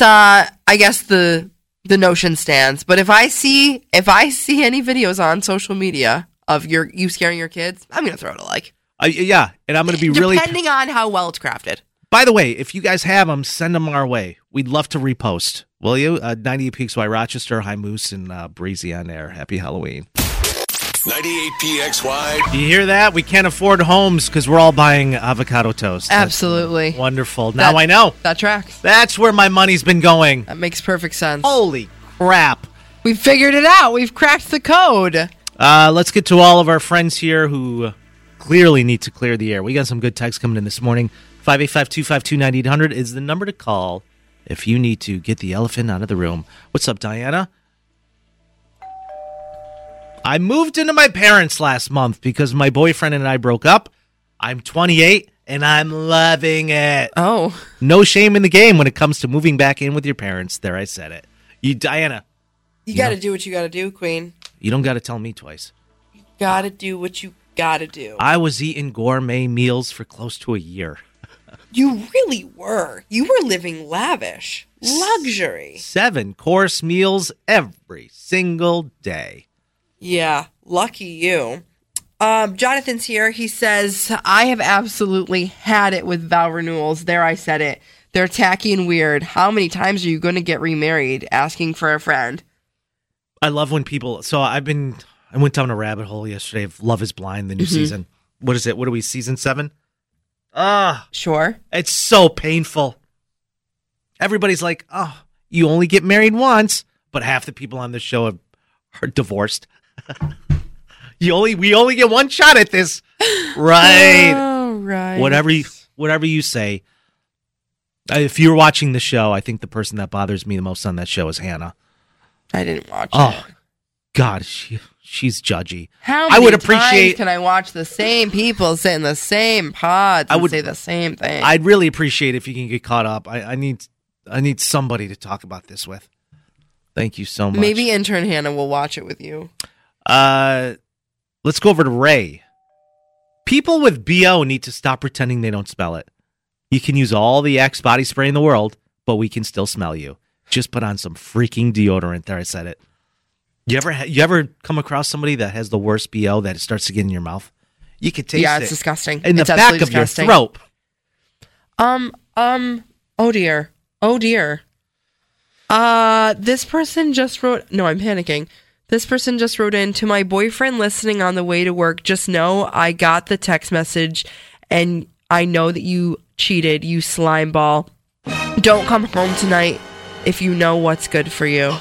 the notion stands. But if I see any videos on social media of you scaring your kids, I'm gonna throw it a like. Yeah, and I'm gonna be depending on how well it's crafted. By the way, if you guys have them, send them our way. We'd love to repost. Will you? 98 PXY Rochester, High Moose, and Breezy on air. Happy Halloween. 98 PXY. You hear that? We can't afford homes because we're all buying avocado toast. Absolutely. That's wonderful. Now I know. That tracks. That's where my money's been going. That makes perfect sense. Holy crap. We figured it out. We've cracked the code. Let's get to all of our friends here who clearly need to clear the air. We got some good texts coming in this morning. 585-252-9800 is the number to call if you need to get the elephant out of the room. What's up, Diana? I moved into my parents' last month because my boyfriend and I broke up. I'm 28, and I'm loving it. Oh. No shame in the game when it comes to moving back in with your parents. There, I said it. You, Diana. You got to do what you got to do, Queen. You don't got to tell me twice. You got to do what you got to do. I was eating gourmet meals for close to a year. You really were. You were living lavish. Luxury. 7-course meals every single day. Yeah, lucky you. Jonathan's here. He says, I have absolutely had it with vow renewals. There, I said it. They're tacky and weird. How many times are you going to get remarried? Asking for a friend. I love when people... So I went down a rabbit hole yesterday of Love is Blind, the new season. What is it? What are we, season 7? Sure. It's so painful. Everybody's like, oh, you only get married once, but half the people on the show are divorced. We only get one shot at this. Right. Oh, right. Whatever you say. If you're watching the show, I think the person that bothers me the most on that show is Hannah. I didn't watch it. Oh, God, she's judgy. How many times can I watch the same people sit in the same pods and say the same thing? I'd really appreciate if you can get caught up. I need somebody to talk about this with. Thank you so much. Maybe intern Hannah will watch it with you. Let's go over to Ray. People with BO need to stop pretending they don't smell it. You can use all the Axe body spray in the world, but we can still smell you. Just put on some freaking deodorant. There, I said it. You ever come across somebody that has the worst BO that it starts to get in your mouth? You could taste it. Yeah, it's disgusting. In the back of your throat. Oh dear. This person just wrote... No, I'm panicking. This person just wrote in, to my boyfriend listening on the way to work, just know I got the text message and I know that you cheated, you slime ball. Don't come home tonight if you know what's good for you.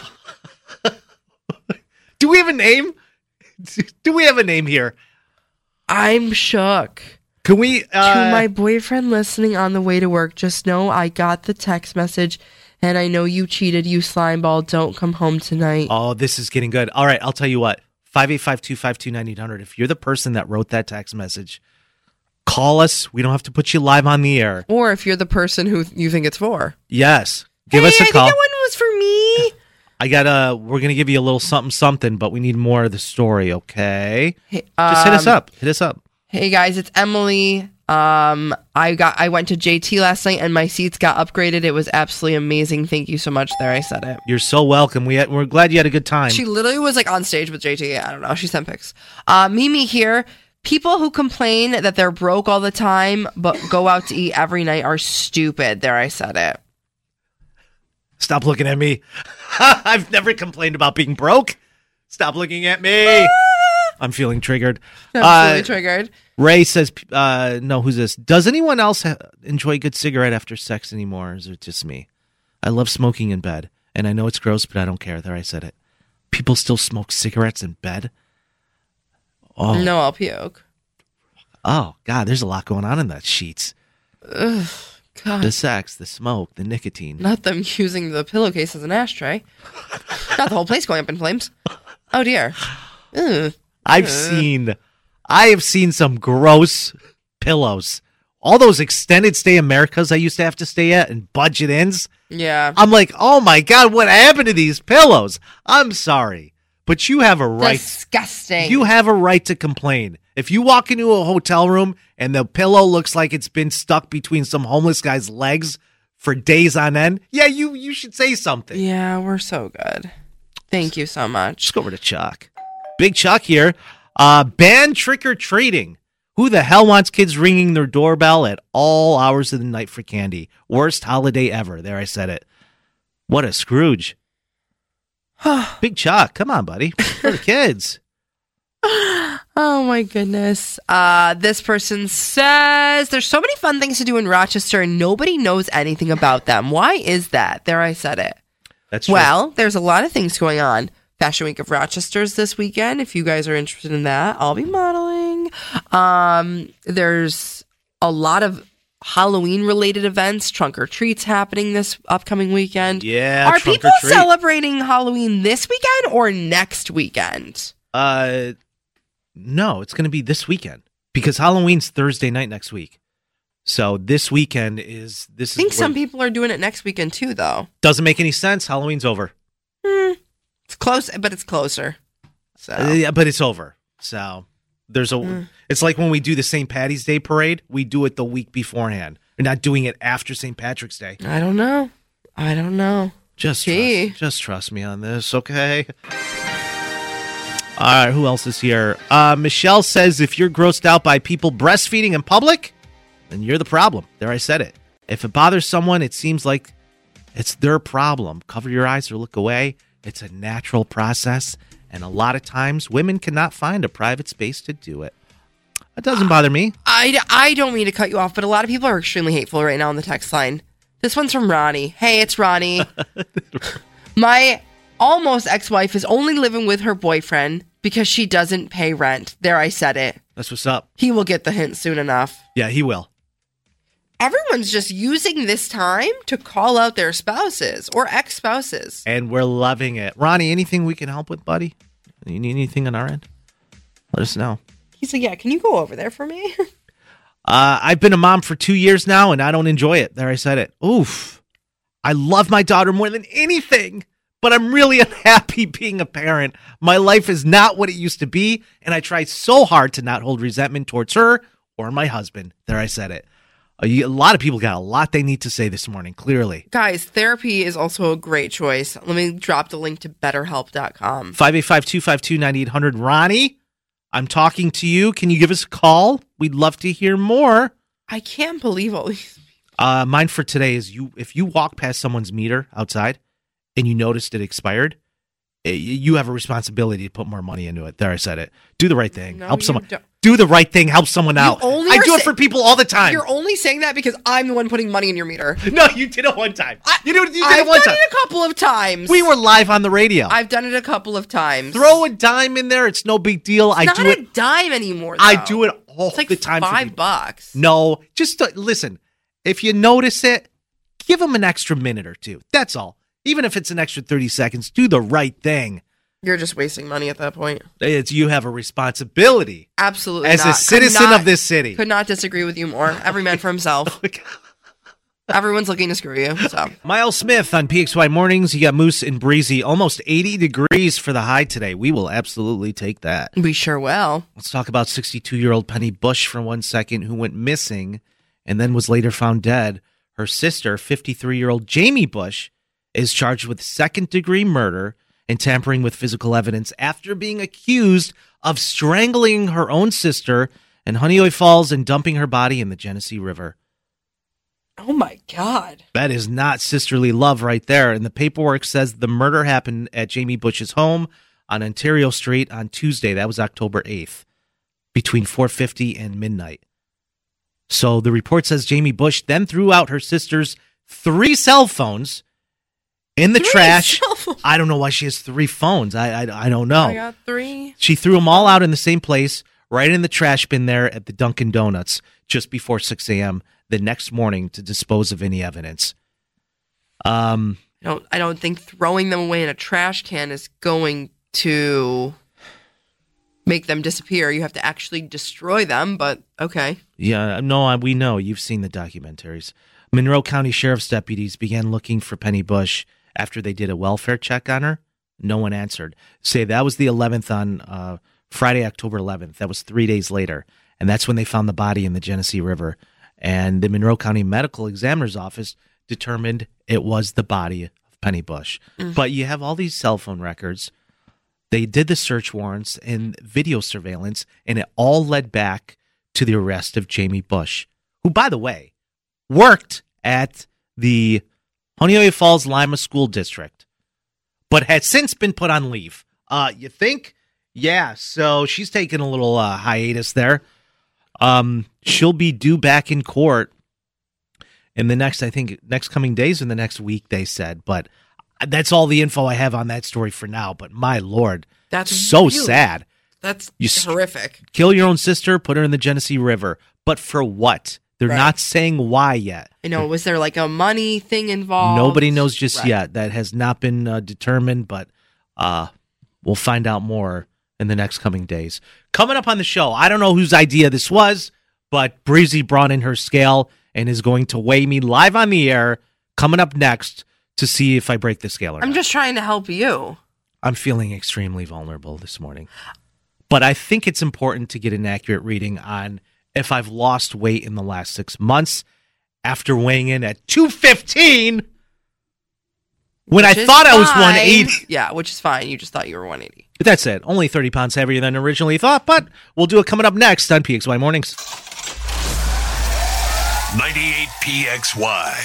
Do we have a name? Do we have a name here? I'm shook. Can we... To my boyfriend listening on the way to work, just know I got the text message and I know you cheated, you slime ball. Don't come home tonight. Oh, this is getting good. All right, I'll tell you what. 585-252-9800. If you're the person that wrote that text message, call us. We don't have to put you live on the air. Or if you're the person who you think it's for. Yes. Give us a call. I think that one was for me. We're going to give you a little something, but we need more of the story, okay? Hey, just hit us up. Hit us up. Hey guys, it's Emily. I went to JT last night and my seats got upgraded. It was absolutely amazing. Thank you so much. There, I said it. You're so welcome. We're glad you had a good time. She literally was like on stage with JT. I don't know. She sent pics. Mimi here. People who complain that they're broke all the time but go out to eat every night are stupid. There, I said it. Stop looking at me. I've never complained about being broke. Stop looking at me. I'm feeling triggered. Absolutely triggered. Ray says, no, who's this? Does anyone else enjoy a good cigarette after sex anymore? Or is it just me? I love smoking in bed. And I know it's gross, but I don't care. There, I said it. People still smoke cigarettes in bed? Oh. No, I'll puke. Oh, God, there's a lot going on in that sheets. Ugh, God. The sex, the smoke, the nicotine. Not them using the pillowcase as an ashtray. Not the whole place going up in flames. Oh, dear. Ugh. I have seen some gross pillows. All those extended stay Americas I used to have to stay at and budget inns. Yeah. I'm like, oh my God, what happened to these pillows? I'm sorry, but you have a right. Disgusting. You have a right to complain. If you walk into a hotel room and the pillow looks like it's been stuck between some homeless guy's legs for days on end, yeah, you should say something. Yeah, we're so good. Thank you so much. Just go over to Chuck. Big Chuck here. Ban trick-or-treating. Who the hell wants kids ringing their doorbell at all hours of the night for candy? Worst holiday ever. There, I said it. What a Scrooge. Big Chuck, come on, buddy. For the kids. Oh my goodness. This person says there's so many fun things to do in Rochester and nobody knows anything about them. Why is that? There, I said it. That's true. Well, there's a lot of things going on. Fashion Week of Rochester's this weekend. If you guys are interested in that, I'll be modeling. There's a lot of Halloween-related events, trunk or treats happening this upcoming weekend. Yeah, Are trunk or people treat. celebrating Halloween this weekend or next weekend? No, it's going to be this weekend because Halloween's Thursday night next week. So this weekend is this. I think some people are doing it next weekend too, though. Doesn't make any sense. Halloween's over. It's close, but it's closer. So Yeah, but it's over. So there's a. It's like when we do the St. Patty's Day parade. We do it the week beforehand. We're not doing it after St. Patrick's Day. I don't know. Just Gee. trust me on this, okay? All right, who else is here? Michelle says if you're grossed out by people breastfeeding in public, then you're the problem. There, I said it. If it bothers someone, it seems like it's their problem. Cover your eyes or look away. It's a natural process, and a lot of times women cannot find a private space to do it. That doesn't bother me. I don't mean to cut you off, but a lot of people are extremely hateful right now on the text line. This one's from Ronnie. Hey, it's Ronnie. My almost ex-wife is only living with her boyfriend because she doesn't pay rent. There, I said it. That's what's up. He will get the hint soon enough. Yeah, he will. Everyone's just using this time to call out their spouses or ex-spouses. And we're loving it. Ronnie, anything we can help with, buddy? You need anything on our end? Let us know. He's like, yeah, can you go over there for me? I've been a mom for 2 years now, and I don't enjoy it. There, I said it. Oof. I love my daughter more than anything, but I'm really unhappy being a parent. My life is not what it used to be, and I try so hard to not hold resentment towards her or my husband. There, I said it. A lot of people got a lot they need to say this morning, clearly. Guys, therapy is also a great choice. Let me drop the link to betterhelp.com. 585-252-9800. Ronnie, I'm talking to you. Can you give us a call? We'd love to hear more. I can't believe all these. Mine for today is if you walk past someone's meter outside and you noticed it expired, you have a responsibility to put more money into it. There, I said it. Do the right thing. No, Help you someone. don't. Do the right thing. Help someone out. I do it for people all the time. You're only saying that because I'm the one putting money in your meter. No, you did it one time. You did it I've one done time. it a couple of times. We were live on the radio. I've done it a couple of times. Throw a dime in there. It's no big deal. It's not a dime anymore, though. I do it all It's like the time. $5. No, just listen. If you notice it, give them an extra minute or two. That's all. Even if it's an extra 30 seconds, do the right thing. You're just wasting money at that point. You have a responsibility. Absolutely as not. a citizen of this city. Could not disagree with you more. Every man for himself. Everyone's looking to screw you. So Miles Smith on PXY Mornings. You got Moose and Breezy. Almost 80 degrees for the high today. We will absolutely take that. We sure will. Let's talk about 62-year-old Penny Bush for 1 second, who went missing and then was later found dead. Her sister, 53-year-old Jamie Bush, is charged with second-degree murder and tampering with physical evidence after being accused of strangling her own sister in Honeoye Falls and dumping her body in the Genesee River. Oh, my God. That is not sisterly love right there. And the paperwork says the murder happened at Jamie Bush's home on Ontario Street on Tuesday. That was October 8th, between 4:50 and midnight. So the report says Jamie Bush then threw out her sister's 3 cell phones in the trash. I don't know why she has 3 phones. I don't know. I got 3. She threw them all out in the same place, right in the trash bin there at the Dunkin' Donuts, just before 6 a.m. the next morning to dispose of any evidence. I don't think throwing them away in a trash can is going to make them disappear. You have to actually destroy them, but okay. Yeah, no, we know. You've seen the documentaries. Monroe County Sheriff's deputies began looking for Penny Bush after they did a welfare check on her. No one answered. Say that was the 11th on Friday, October 11th. That was 3 days later. And that's when they found the body in the Genesee River. And the Monroe County Medical Examiner's Office determined it was the body of Penny Bush. But you have all these cell phone records. They did the search warrants and video surveillance, and it all led back to the arrest of Jamie Bush, who, by the way, worked at the Honeoye Falls Lima School District, but has since been put on leave. You think? Yeah, so she's taking a little hiatus there. She'll be due back in court in the next coming days, in the next week, they said. But that's all the info I have on that story for now. But my Lord, That's so really- sad. That's You horrific. Kill your own sister, put her in the Genesee River. But for what? They're Right. not saying why yet. I know. Was there like a money thing involved? Nobody knows just Right. yet. That has not been determined, but we'll find out more in the next coming days. Coming up on the show, I don't know whose idea this was, but Breezy brought in her scale and is going to weigh me live on the air coming up next to see if I break the scale or I'm not. just trying to help you. I'm feeling extremely vulnerable this morning. But I think it's important to get an accurate reading on if I've lost weight in the last 6 months after weighing in at 215 when I Which is thought I was fine. 180. Yeah, which is fine. You just thought you were 180. But that's it. Only 30 pounds heavier than originally thought, but we'll do it coming up next on PXY Mornings. 98 PXY.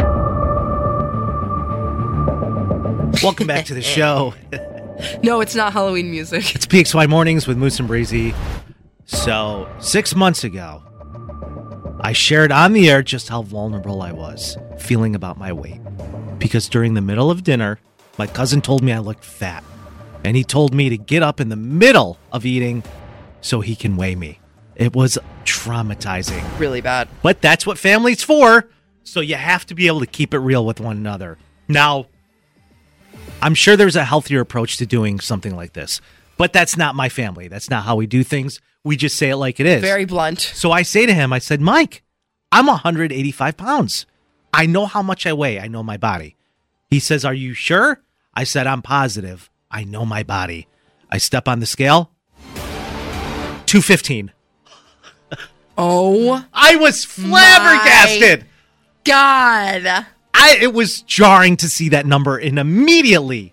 Welcome back to the show. No, it's not Halloween music. It's PXY Mornings with Moose and Breezy. So, 6 months ago, I shared on the air just how vulnerable I was feeling about my weight. Because during the middle of dinner, my cousin told me I looked fat. And he told me to get up in the middle of eating so he can weigh me. It was traumatizing. Really bad. But that's what family's for. So you have to be able to keep it real with one another. Now, I'm sure there's a healthier approach to doing something like this. But that's not my family. That's not how we do things. We just say it like it is. Very blunt. So I say to him, I said, Mike, I'm 185 pounds. I know how much I weigh. I know my body. He says, are you sure? I said, I'm positive. I know my body. I step on the scale. 215. Oh, I was flabbergasted. God. It was jarring to see that number, and immediately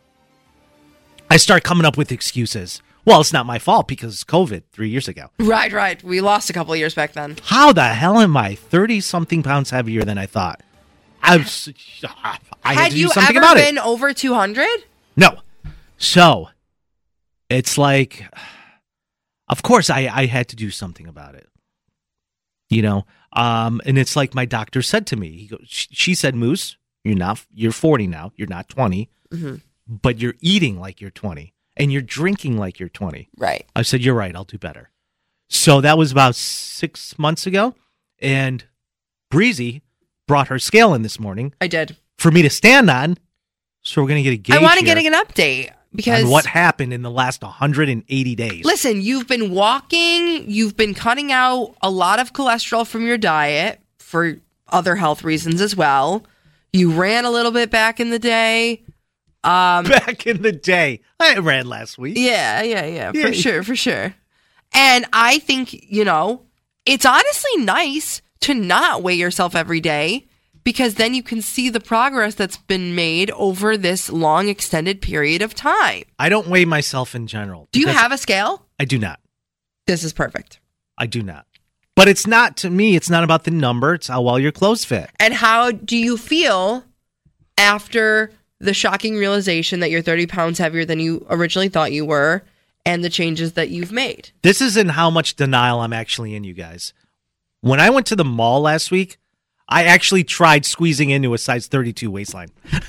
I start coming up with excuses. Well, it's not my fault because COVID 3 years ago. Right. We lost a couple of years back then. How the hell am I 30-something pounds heavier than I thought? I had to do you something ever about been it. over 200? No. So, it's like, of course I had to do something about it. You know? And it's like my doctor said to me. She said, Moose, you're 40 now. You're not 20. Mm-hmm. But you're eating like you're 20. And you're drinking like you're 20. Right. I said, you're right. I'll do better. So that was about 6 months ago. And Breezy brought her scale in this morning I did. for me to stand on. So we're going to get a gauge I want to here get an update because on what happened in the last 180 days. listen, you've been walking, you've been cutting out a lot of cholesterol from your diet for other health reasons as well. You ran a little bit back in the day. Back in the day. I ran last week. Yeah, for sure. And I think, it's honestly nice to not weigh yourself every day because then you can see the progress that's been made over this long extended period of time. I don't weigh myself in general. Do you because have a scale? I do not. This is perfect. I do not. But it's not, to me, it's not about the number. It's how well your clothes fit. And how do you feel after the shocking realization that you're 30 pounds heavier than you originally thought you were and the changes that you've made? This isn't how much denial I'm actually in, you guys. When I went to the mall last week, I actually tried squeezing into a size 32 waistline.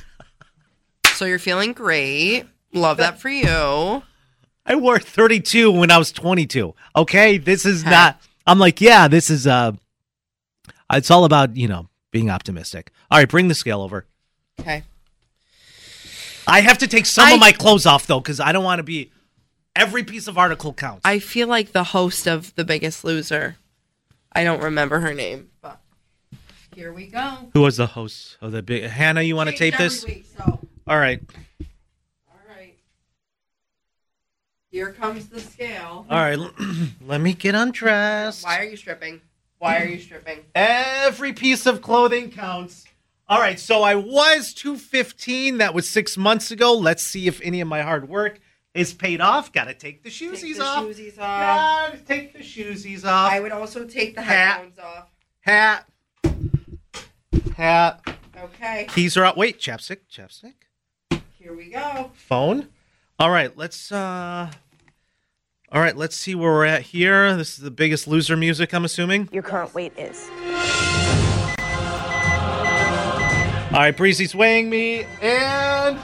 So you're feeling great. Love that for you. I wore 32 when I was 22. Okay? This is not, I'm like, yeah, this is, it's all about, being optimistic. All right, bring the scale over. Okay. I have to take some of my clothes off, though, because I don't want to be, every piece of article counts. I feel like the host of The Biggest Loser. I don't remember her name, but here we go. Who was the host of the big, Hannah, you want to tape this? Every week, so. All right. Here comes the scale. All right, let me get undressed. Why are you stripping? Why are you stripping? Every piece of clothing counts. All right, so I was 215. That was 6 months ago. Let's see if any of my hard work is paid off. Got to take the shoesies off. Got to take the shoesies off. I would also take the headphones off. Hat. Okay. Okay. Keys are out. Wait, chapstick. Here we go. Phone. All right, let's see where we're at here. This is the Biggest Loser music, I'm assuming. Your current weight is. All right, Breezy's weighing me, and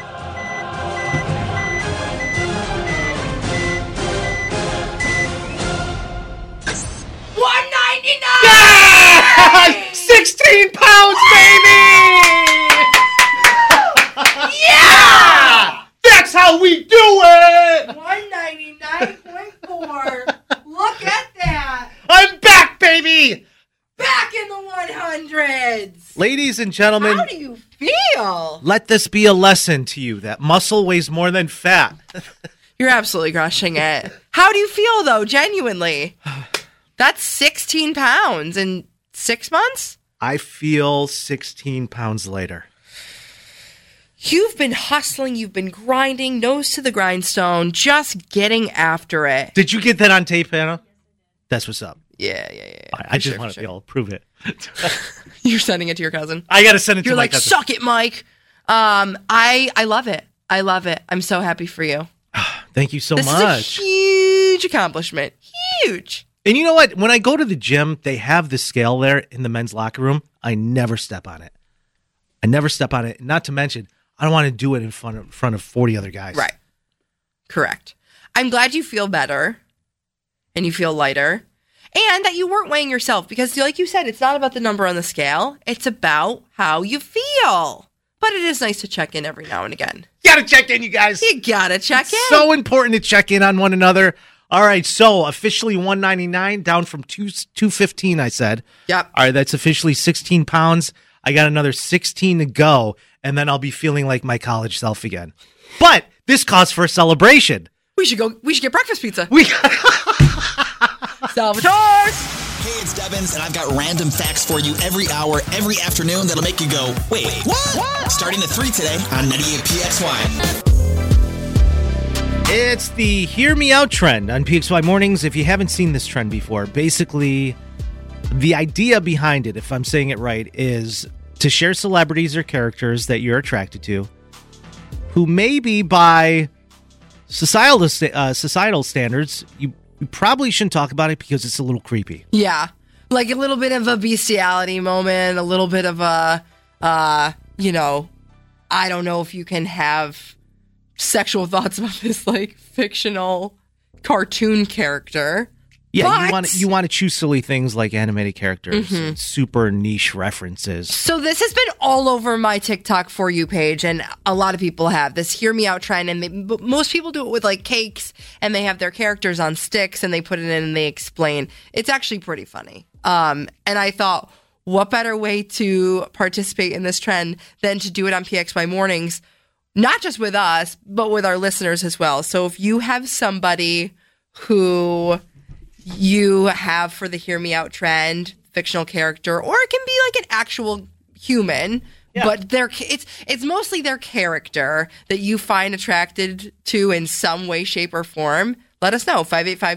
16 pounds, baby! Yeah! That's how we do it! 199.4. Look at that. I'm back, baby! Back in the 100s. Ladies and gentlemen, How do you feel? let this be a lesson to you that muscle weighs more than fat. You're absolutely crushing it. How do you feel, though, genuinely? That's 16 pounds in 6 months? I feel 16 pounds lighter. You've been hustling, you've been grinding, nose to the grindstone, just getting after it. Did you get that on tape, Hannah? That's what's up. Yeah. I just want to be able to prove it. You're sending it to your cousin? I got to send it to You're my like, cousin. suck it, Mike. I love it. I love it. I'm so happy for you. Thank you so This much. is a huge accomplishment. Huge. And you know what? When I go to the gym, they have the scale there in the men's locker room. I never step on it. Not to mention, I don't want to do it in front of 40 other guys. Right. Correct. I'm glad you feel better and you feel lighter and that you weren't weighing yourself because, like you said, it's not about the number on the scale. It's about how you feel. But it is nice to check in every now and again. Gotta check in, you guys. You gotta check in. So important to check in on one another. All right, so officially 199, down from 215, I said. Yep. All right, that's officially 16 pounds. I got another 16 to go, and then I'll be feeling like my college self again. But this calls for a celebration. We should get breakfast pizza. We Salvatore's. Hey, it's Debbins, and I've got random facts for you every hour, every afternoon that'll make you go, wait, what? Starting at 3 today on 98PXY. It's the Hear Me Out trend on PXY Mornings. If you haven't seen this trend before, basically the idea behind it, if I'm saying it right, is to share celebrities or characters that you're attracted to who maybe by societal standards, you probably shouldn't talk about it because it's a little creepy. Yeah. Like a little bit of a bestiality moment, a little bit of a, I don't know if you can have sexual thoughts about this like fictional cartoon character. Yeah, but you want to choose silly things like animated characters and super niche references. So this has been all over my TikTok For You page, and a lot of people have this Hear Me Out trend, and most people do it with like cakes, and they have their characters on sticks, and they put it in and they explain. It's actually pretty funny. And I thought, what better way to participate in this trend than to do it on PXY Mornings, not just with us, but with our listeners as well. So if you have somebody who you have for the Hear Me Out trend, fictional character, or it can be like an actual human, but it's mostly their character that you find attracted to in some way, shape, or form, let us know.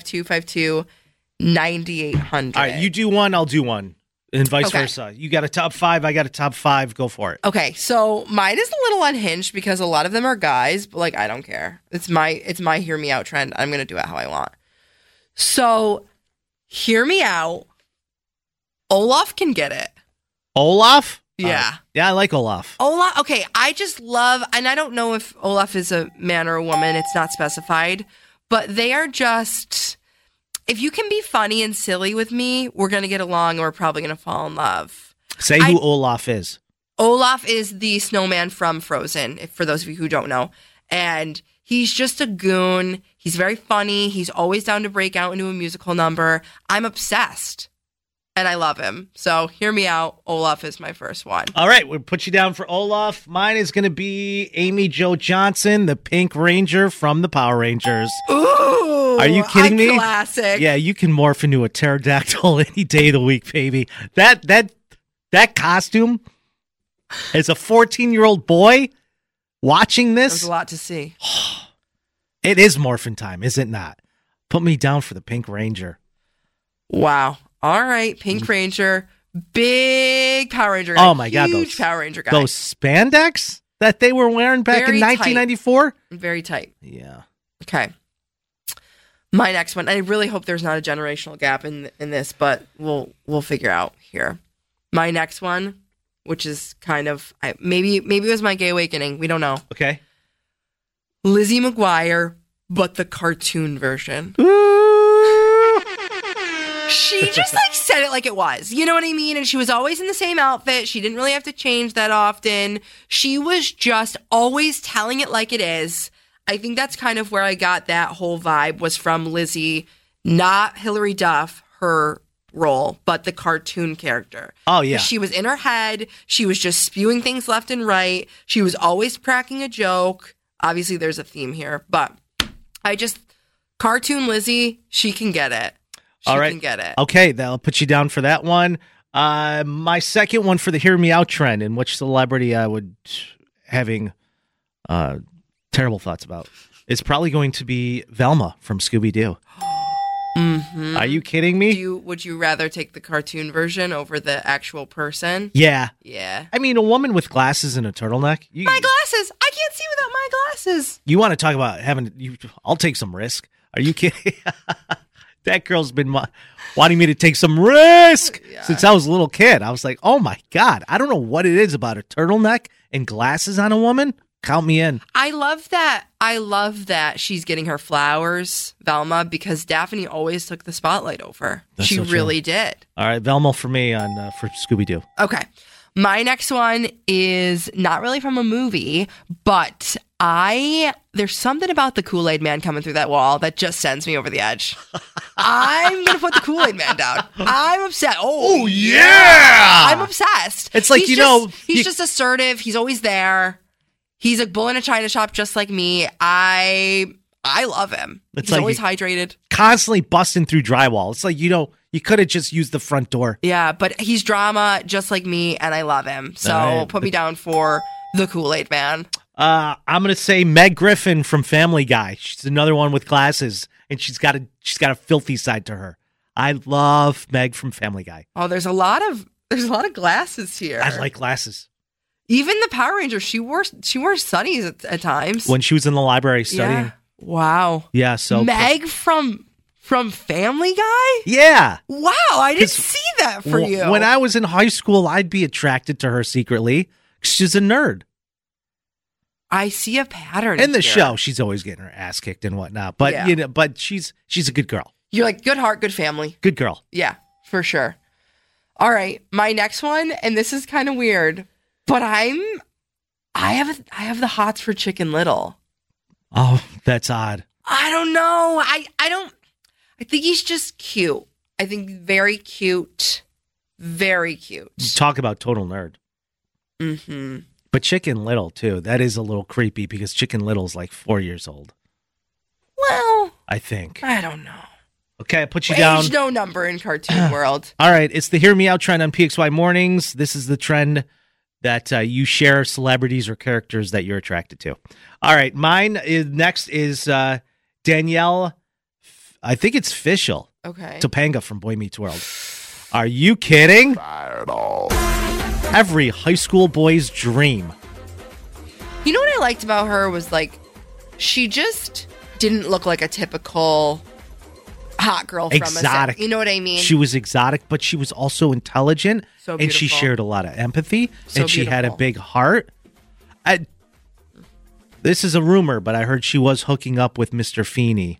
585-252-9800. All right, you do one, I'll do one, and vice Okay. versa. You got a top 5, I got a top 5. Go for it. Okay, so mine is a little unhinged because a lot of them are guys, but like I don't care. It's my Hear Me Out trend. I'm gonna do it how I want. So, Hear Me Out. Olaf can get it. Olaf? Yeah. Yeah, I like Olaf. Olaf, okay, I just love, and I don't know if Olaf is a man or a woman, it's not specified, but they are just, if you can be funny and silly with me, we're going to get along and we're probably going to fall in love. Say who Olaf is. Olaf is the snowman from Frozen, for those of you who don't know. And he's just a goon. He's very funny. He's always down to break out into a musical number. I'm obsessed. And I love him. So Hear Me Out. Olaf is my first one. All right, we'll put you down for Olaf. Mine is going to be Amy Jo Johnson, the Pink Ranger from the Power Rangers. Ooh! Are you kidding me? Classic. Yeah, you can morph into a pterodactyl any day of the week, baby. That costume as a 14-year-old boy watching There's this, a lot to see. it is morphin' time, is it not? Put me down for the Pink Ranger. Wow. All right. Pink Ranger. Big Power Ranger guy. Oh my God, Huge Power Ranger guy. Those spandex that they were wearing back Very in tight. 1994. Very tight. Yeah. Okay. My next one. I really hope there's not a generational gap in this, but we'll figure out here. My next one, which is kind of maybe it was my gay awakening. We don't know. Okay. Lizzie McGuire, but the cartoon version. She just said it like it was. You know what I mean? And she was always in the same outfit. She didn't really have to change that often. She was just always telling it like it is. I think that's kind of where I got that whole vibe was from Lizzie, not Hilary Duff, her role, but the cartoon character. Oh, yeah. She was in her head. She was just spewing things left and right. She was always cracking a joke. Obviously, there's a theme here, but cartoon Lizzie, she can get it. She can get it. Okay, that'll put you down for that one. My second one for the Hear Me Out trend, and which celebrity I would having terrible thoughts about, is probably going to be Velma from Scooby-Doo. Mm-hmm. Are you kidding me? Would you rather take the cartoon version over the actual person? Yeah. Yeah. I mean, a woman with glasses and a turtleneck. My glasses! I can't see without my glasses! You want to talk about I'll take some risk. Are you kidding? That girl's been wanting me to take some risk since I was a little kid. I was like, oh my God, I don't know what it is about a turtleneck and glasses on a woman. Count me in. I love that she's getting her flowers, Velma, because Daphne always took the spotlight over. That's she so true. really did. All right, Velma for me for Scooby-Doo. Okay. My next one is not really from a movie, but there's something about the Kool-Aid Man coming through that wall that just sends me over the edge. I'm going to put the Kool-Aid Man down. I'm obsessed. Oh, yeah! I'm obsessed. It's like, he's just assertive. He's always there. He's a bull in a china shop just like me. I love him. It's He's like always hydrated. Constantly busting through drywall. It's like, you could have just used the front door. Yeah, but he's drama just like me, and I love him. So All right. put me down for the Kool-Aid Man. I'm going to say Meg Griffin from Family Guy. She's another one with glasses, and she's got a filthy side to her. I love Meg from Family Guy. Oh, there's a lot of glasses here. I like glasses. Even the Power Ranger, she wore sunnies at times. When she was in the library studying. Yeah. Wow. Yeah, so Meg from Family Guy? Yeah. Wow, I didn't see that for you. When I was in high school, I'd be attracted to her secretly. She's a nerd. I see a pattern In the here. show, she's always getting her ass kicked and whatnot. But Yeah. but she's a good girl. You're like, good heart, good family. Good girl. Yeah, for sure. All right, my next one, and this is kind of weird, but I have the hots for Chicken Little. Oh, that's odd. I don't know. I think he's just cute. I think very cute. Very cute. Talk about total nerd. Mm-hmm. But Chicken Little, too. That is a little creepy because Chicken Little's like 4 years old. Well, I think. I don't know. Okay, I put you down. Age no number in cartoon world. All right, it's the Hear Me Out trend on PXY Mornings. This is the trend that you share celebrities or characters that you're attracted to. All right, mine next is Danielle, I think it's Fishel. Okay. Topanga from Boy Meets World. Are you kidding? Every high school boy's dream. You know what I liked about her was she just didn't look like a typical hot girl from Exotic. You know what I mean? She was exotic, but she was also intelligent. So and she beautiful. shared a lot of empathy. So and she had a beautiful. big heart. This is a rumor, but I heard she was hooking up with Mr. Feeney.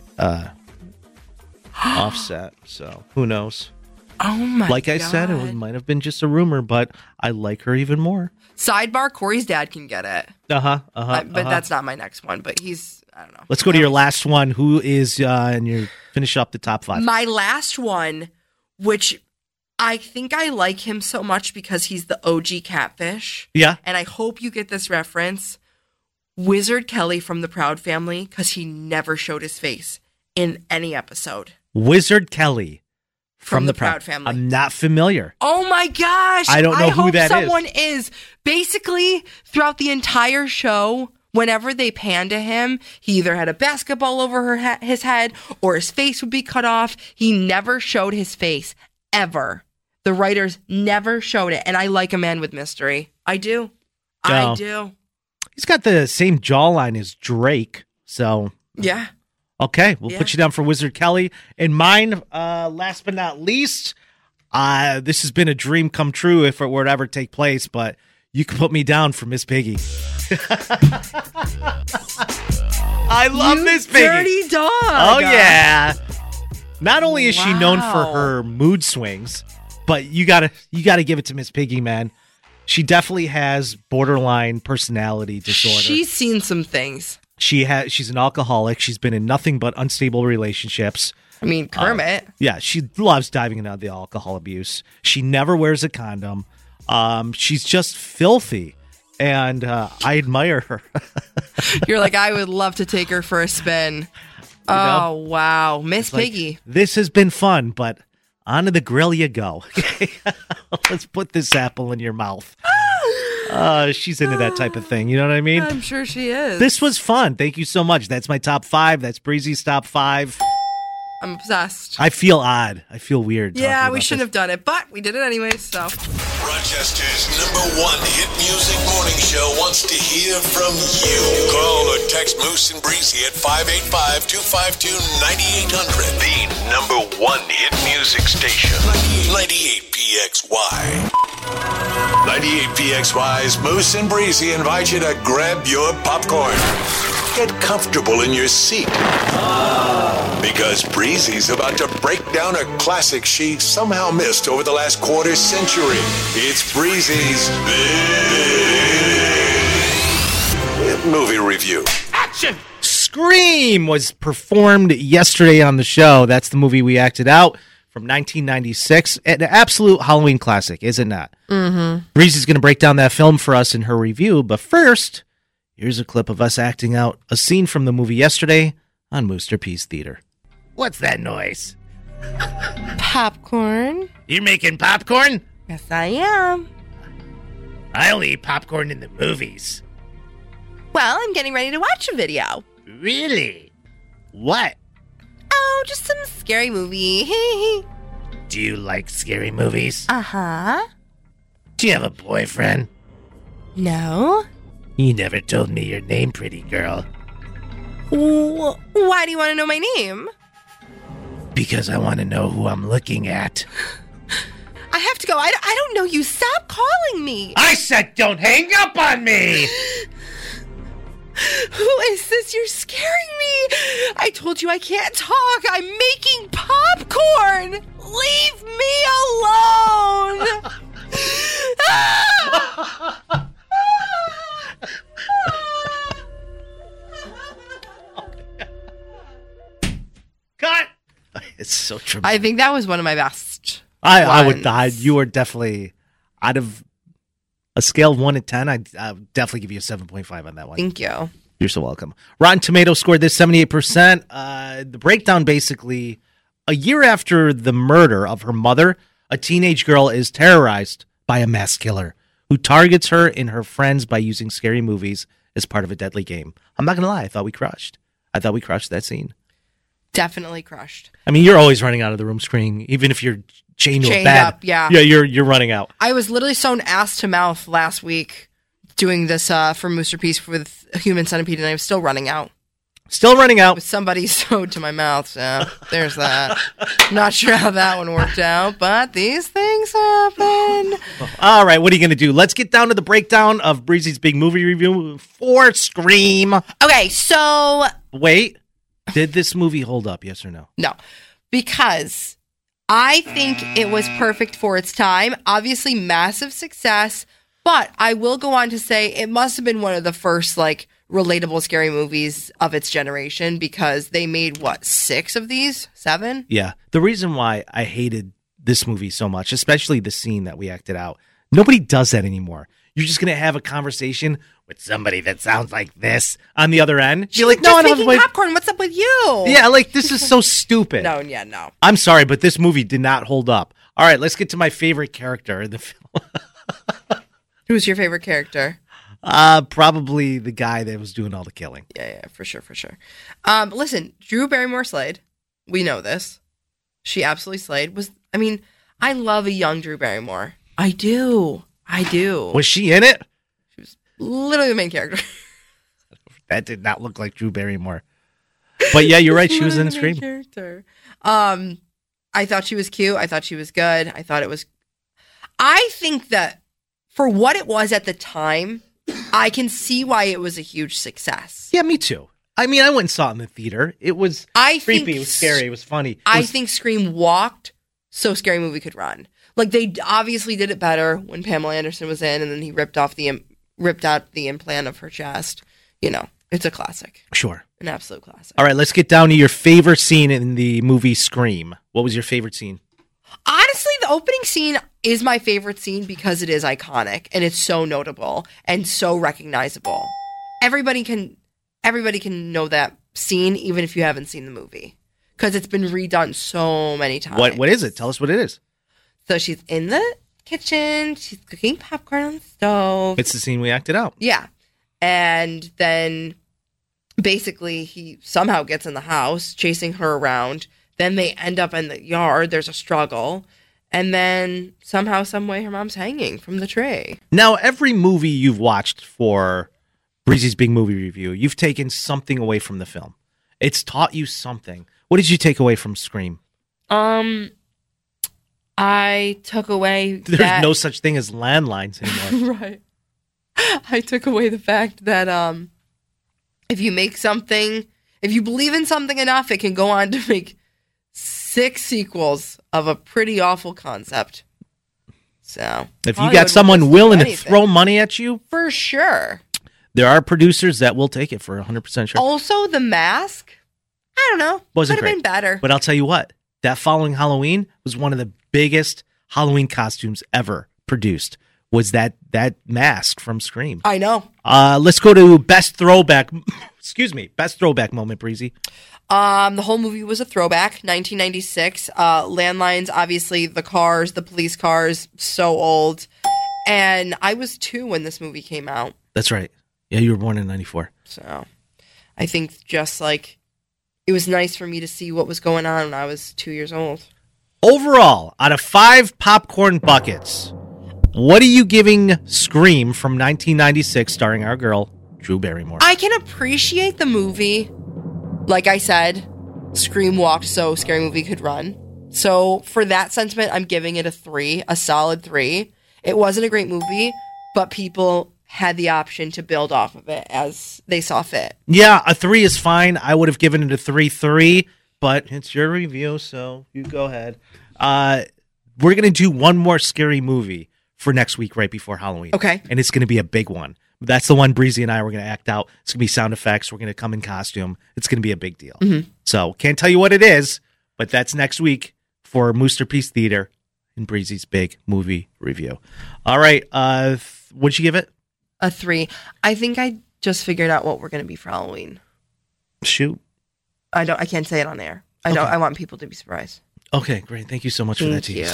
Offset. So who knows? Oh my Like I God. said, it might have been just a rumor, but I like her even more. Sidebar, Corey's dad can get it. But But that's not my next one, but I don't know. Let's go to your last one. Who is, and you finish up the top five. My last one, which I think I like him so much because he's the OG catfish. Yeah. And I hope you get this reference. Wizard Kelly from the Proud Family, because he never showed his face in any episode. Wizard Kelly From the Proud Family. I'm not familiar. Oh my gosh. I don't know who hope that is. someone is. Basically, throughout the entire show, whenever they pan to him, he either had a basketball over his head or his face would be cut off. He never showed his face, ever. The writers never showed it, and I like a man with mystery. I do. I do. He's got the same jawline as Drake, so Yeah. okay, we'll put you down for Wizard Kelly. And mine, last but not least, this has been a dream come true if it were to ever take place, but you can put me down for Miss Piggy. I love Miss Piggy. Dirty dog. Oh, yeah. Not only is she known for her mood swings, but you gotta give it to Miss Piggy, man. She definitely has borderline personality disorder. She's seen some things. She's an alcoholic. She's been in nothing but unstable relationships. I mean, Kermit. Yeah, she loves diving into the alcohol abuse. She never wears a condom. She's just filthy, and I admire her. You're like, I would love to take her for a spin. Oh, wow. Miss Piggy. This has been fun, but onto the grill you go. Let's put this apple in your mouth. She's into that type of thing. You know what I mean? I'm sure she is. This was fun. Thank you so much. That's my top 5. That's Breezy's top 5. I'm obsessed. I feel odd. I feel weird. Yeah, we shouldn't have done it, but we did it anyway, so. Rochester's #1 hit music morning show wants to hear from you. Call or text Moose and Breezy at 585-252-9800. The #1 hit music station. 98 PXY. 98 PXY's Moose and Breezy invite you to grab your popcorn. Get comfortable in your seat. Because Breezy's about to break down a classic she somehow missed over the last quarter century. It's Breezy's Big Movie Review. Action! Scream was performed yesterday on the show. That's the movie we acted out from 1996. An absolute Halloween classic, is it not? Mm-hmm. Breezy's going to break down that film for us in her review, but first, here's a clip of us acting out a scene from the movie yesterday on Mooster Peace Theater. What's that noise? Popcorn. You're making popcorn? Yes, I am. I only eat popcorn in the movies. Well, I'm getting ready to watch a video. Really? What? Oh, just some scary movie. Do you like scary movies? Uh-huh. Do you have a boyfriend? No. You never told me your name, pretty girl. Why do you want to know my name? Because I want to know who I'm looking at. I have to go. I don't know you. Stop calling me. I said don't hang up on me! Who is this? You're scaring me. I told you I can't talk. I'm making popcorn. Leave me alone. Cut! It's so true. I think that was one of my best. I would die. You are definitely out of a scale of 1 to 10. I'd definitely give you a 7.5 on that one. Thank you. You're so welcome. Rotten Tomatoes scored this 78%. The breakdown basically, a year after the murder of her mother, a teenage girl is terrorized by a mass killer who targets her and her friends by using scary movies as part of a deadly game. I'm not going to lie. I thought we crushed that scene. Definitely crushed. I mean, you're always running out of the room screaming, even if you're chained to a bed. Up, yeah. Yeah, you're running out. I was literally sewn ass to mouth last week doing this for Mooster Peace with Human Centipede, and I was still running out. Still running out. With somebody sewed to my mouth, so there's that. Not sure how that one worked out, but these things happen. All right, what are you going to do? Let's get down to the breakdown of Breezy's big movie review for Scream. Okay, so... Wait. Did this movie hold up, yes or no? No, because I think it was perfect for its time. Obviously, massive success, but I will go on to say it must have been one of the first, relatable scary movies of its generation because they made, 6 of these? 7? Yeah. The reason why I hated this movie so much, especially the scene that we acted out, nobody does that anymore. You're just going to have a conversation with somebody that sounds like this on the other end. You're like, no, I'm making popcorn. What's up with you? Yeah, this is so stupid. No. I'm sorry, but this movie did not hold up. All right, let's get to my favorite character in the film. Who's your favorite character? Probably the guy that was doing all the killing. Yeah, for sure. Listen, Drew Barrymore slayed. We know this. She absolutely slayed. I love a young Drew Barrymore. I do. Was she in it? Literally the main character. That did not look like Drew Barrymore. But yeah, you're right. She was in Literally the Scream. main character. I thought she was cute. I thought she was good. I think that for what it was at the time, I can see why it was a huge success. Yeah, me too. I mean, I went and saw it in the theater. It was creepy. It was scary. It was funny. I think Scream walked so Scary Movie could run. Like, they obviously did it better when Pamela Anderson was in, and then he ripped out the implant of her chest. You know, it's a classic. Sure. An absolute classic. All right, let's get down to your favorite scene in the movie Scream. What was your favorite scene? Honestly, the opening scene is my favorite scene because it is iconic and it's so notable and so recognizable. Everybody can know that scene even if you haven't seen the movie because it's been redone so many times. What is it? Tell us what it is. So she's in the kitchen, she's cooking popcorn on the stove. It's the scene we acted out. Yeah. And then basically he somehow gets in the house chasing her around. Then they end up in the yard. There's a struggle. And then somehow, some way, her mom's hanging from the tree. Now, every movie you've watched for Breezy's Big Movie Review, you've taken something away from the film. It's taught you something. What did you take away from Scream? I took away There's no such thing as landlines anymore. Right. I took away the fact that if you believe in something enough, it can go on to make 6 sequels of a pretty awful concept. So, if you got someone willing to throw money at you, for sure, there are producers that will take it for 100% sure. Also, The Mask, I don't know, could have been better. But I'll tell you what, that following Halloween was one of the biggest Halloween costumes ever produced. Was that mask from Scream? I know. Let's go to best throwback. Best throwback moment, Breezy. The whole movie was a throwback, 1996. Landlines, obviously, the cars, the police cars, so old. And I was 2 when this movie came out. That's right. Yeah, you were born in 94. So I think just like it was nice for me to see what was going on when I was 2 years old. Overall, out of 5 popcorn buckets, what are you giving Scream from 1996 starring our girl, Drew Barrymore? I can appreciate the movie. Like I said, Scream walked so Scary Movie could run. So for that sentiment, I'm giving it a 3, a solid 3. It wasn't a great movie, but people had the option to build off of it as they saw fit. Yeah, a 3 is fine. I would have given it a 3, but it's your review, so you go ahead. We're going to do one more scary movie for next week right before Halloween. Okay. And it's going to be a big one. That's the one Breezy and I were going to act out. It's going to be sound effects. We're going to come in costume. It's going to be a big deal. Mm-hmm. So can't tell you what it is, but that's next week for Moosterpiece Theater and Breezy's Big Movie Review. All right. What'd you give it? A 3. I think I just figured out what we're going to be for Halloween. Shoot. I can't say it on air. I want people to be surprised. Okay, great. Thank you so much for that, Thank you.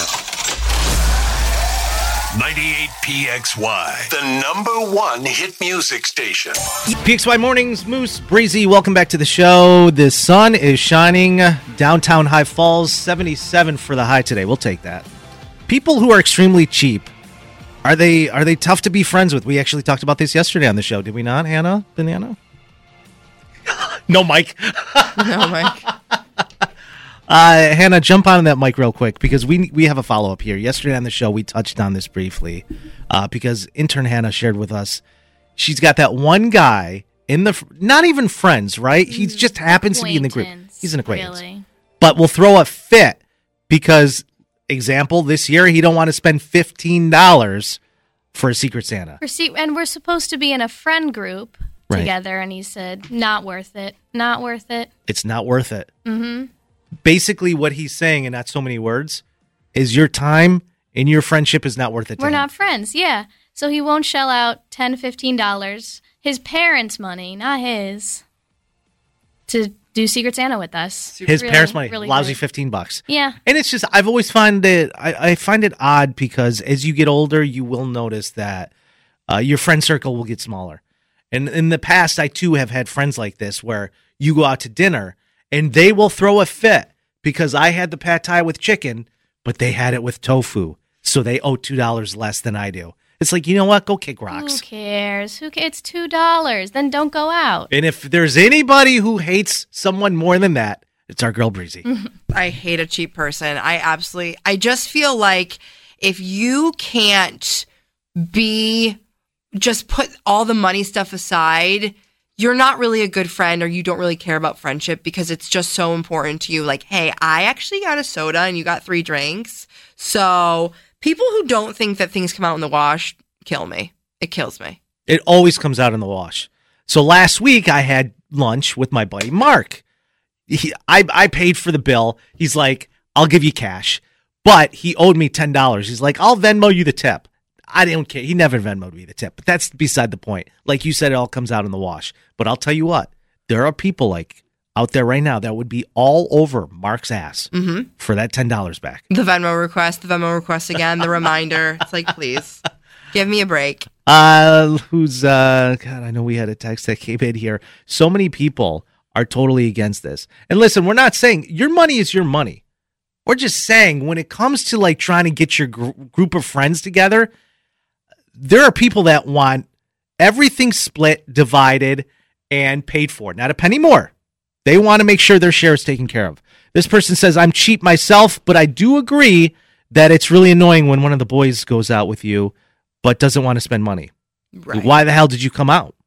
98 PXY, the number 1 hit music station. PXY Mornings, Moose, Breezy, welcome back to the show. The sun is shining. Downtown High Falls, 77 for the high today. We'll take that. People who are extremely cheap, are they tough to be friends with? We actually talked about this yesterday on the show, did we not, Hannah? Banana? No, Mike. No, Mike. Hannah, jump on that mic real quick because we have a follow-up here. Yesterday on the show, we touched on this briefly because intern Hannah shared with us she's got that one guy in the not even friends, right? He just happens to be in the group. He's an acquaintance. Really. But will throw a fit because, example, this year he don't want to spend $15 for a Secret Santa. And we're supposed to be in a friend group Right. together, and he said, not worth it. Not worth it. It's not worth it. Mm-hmm. Basically, what he's saying in not so many words is your time and your friendship is not worth it to We're him. not friends, yeah. So he won't shell out $10, $15, his parents' money, not his, to do Secret Santa with us. His Really, parents' money, really lousy good. $15. Yeah. And it's just, I've always find that, I find it odd because as you get older, you will notice that your friend circle will get smaller. And in the past, I too have had friends like this where you go out to dinner and they will throw a fit because I had the pad thai with chicken, but they had it with tofu, so they owe $2 less than I do. It's like, you know what? Go kick rocks. Who cares? It's $2. Then don't go out. And if there's anybody who hates someone more than that, it's our girl Breezy. I hate a cheap person. I just feel like if you can't just put all the money stuff aside, you're not really a good friend, or you don't really care about friendship because it's just so important to you. Like, hey, I actually got a soda and you got 3 drinks. So people who don't think that things come out in the wash kill me. It kills me. It always comes out in the wash. So last week I had lunch with my buddy Mark. I paid for the bill. He's like, I'll give you cash. But he owed me $10. He's like, I'll Venmo you the tip. I don't care. He never Venmoed me the tip. But that's beside the point. Like you said, it all comes out in the wash. But I'll tell you what. There are people like out there right now that would be all over Mark's ass for that $10 back. The Venmo request again, the reminder. It's like, please, give me a break. God, I know we had a text that came in here. So many people are totally against this. And listen, we're not saying your money is your money. We're just saying when it comes to like trying to get your group of friends together, there are people that want everything split, divided, and paid for. Not a penny more. They want to make sure their share is taken care of. This person says, I'm cheap myself, but I do agree that it's really annoying when one of the boys goes out with you but doesn't want to spend money. Right. Why the hell did you come out?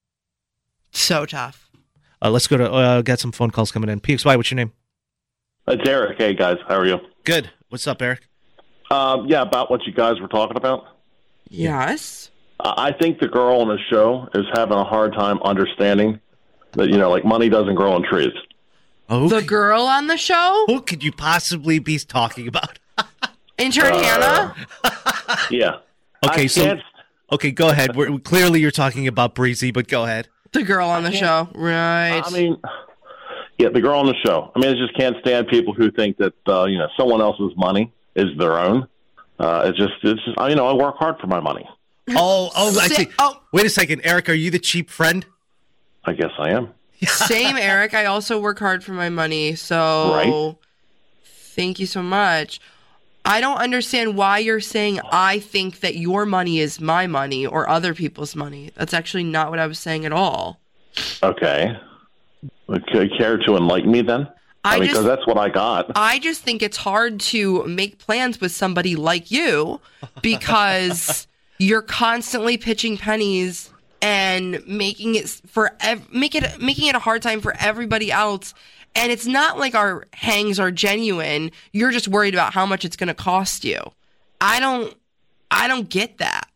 So tough. Let's go to get some phone calls coming in. PXY, what's your name? It's Eric. Hey, guys. How are you? Good. What's up, Eric? Yeah, about what you guys were talking about. Yes. I think the girl on the show is having a hard time understanding that, like money doesn't grow on trees. Oh, The girl on the show? who could you possibly be talking about? Intern Hannah? Yeah. Okay, okay, go ahead. Clearly you're talking about Breezy, but go ahead. The girl on the show. Right. I mean, yeah, the girl on the show. I mean, I just can't stand people who think that, someone else's money is their own. It's just, I work hard for my money. I see. Wait a second, Eric, are you the cheap friend? I guess I am. Same, Eric. I also work hard for my money, so Right. Thank you so much. I don't understand why you're saying I think that your money is my money or other people's money. That's actually not what I was saying at all. Okay. Care to enlighten me then? Because that's what I got. I just think it's hard to make plans with somebody like you because you're constantly pitching pennies and making it a hard time for everybody else. And it's not like our hangs are genuine. You're just worried about how much it's going to cost you. I don't get that.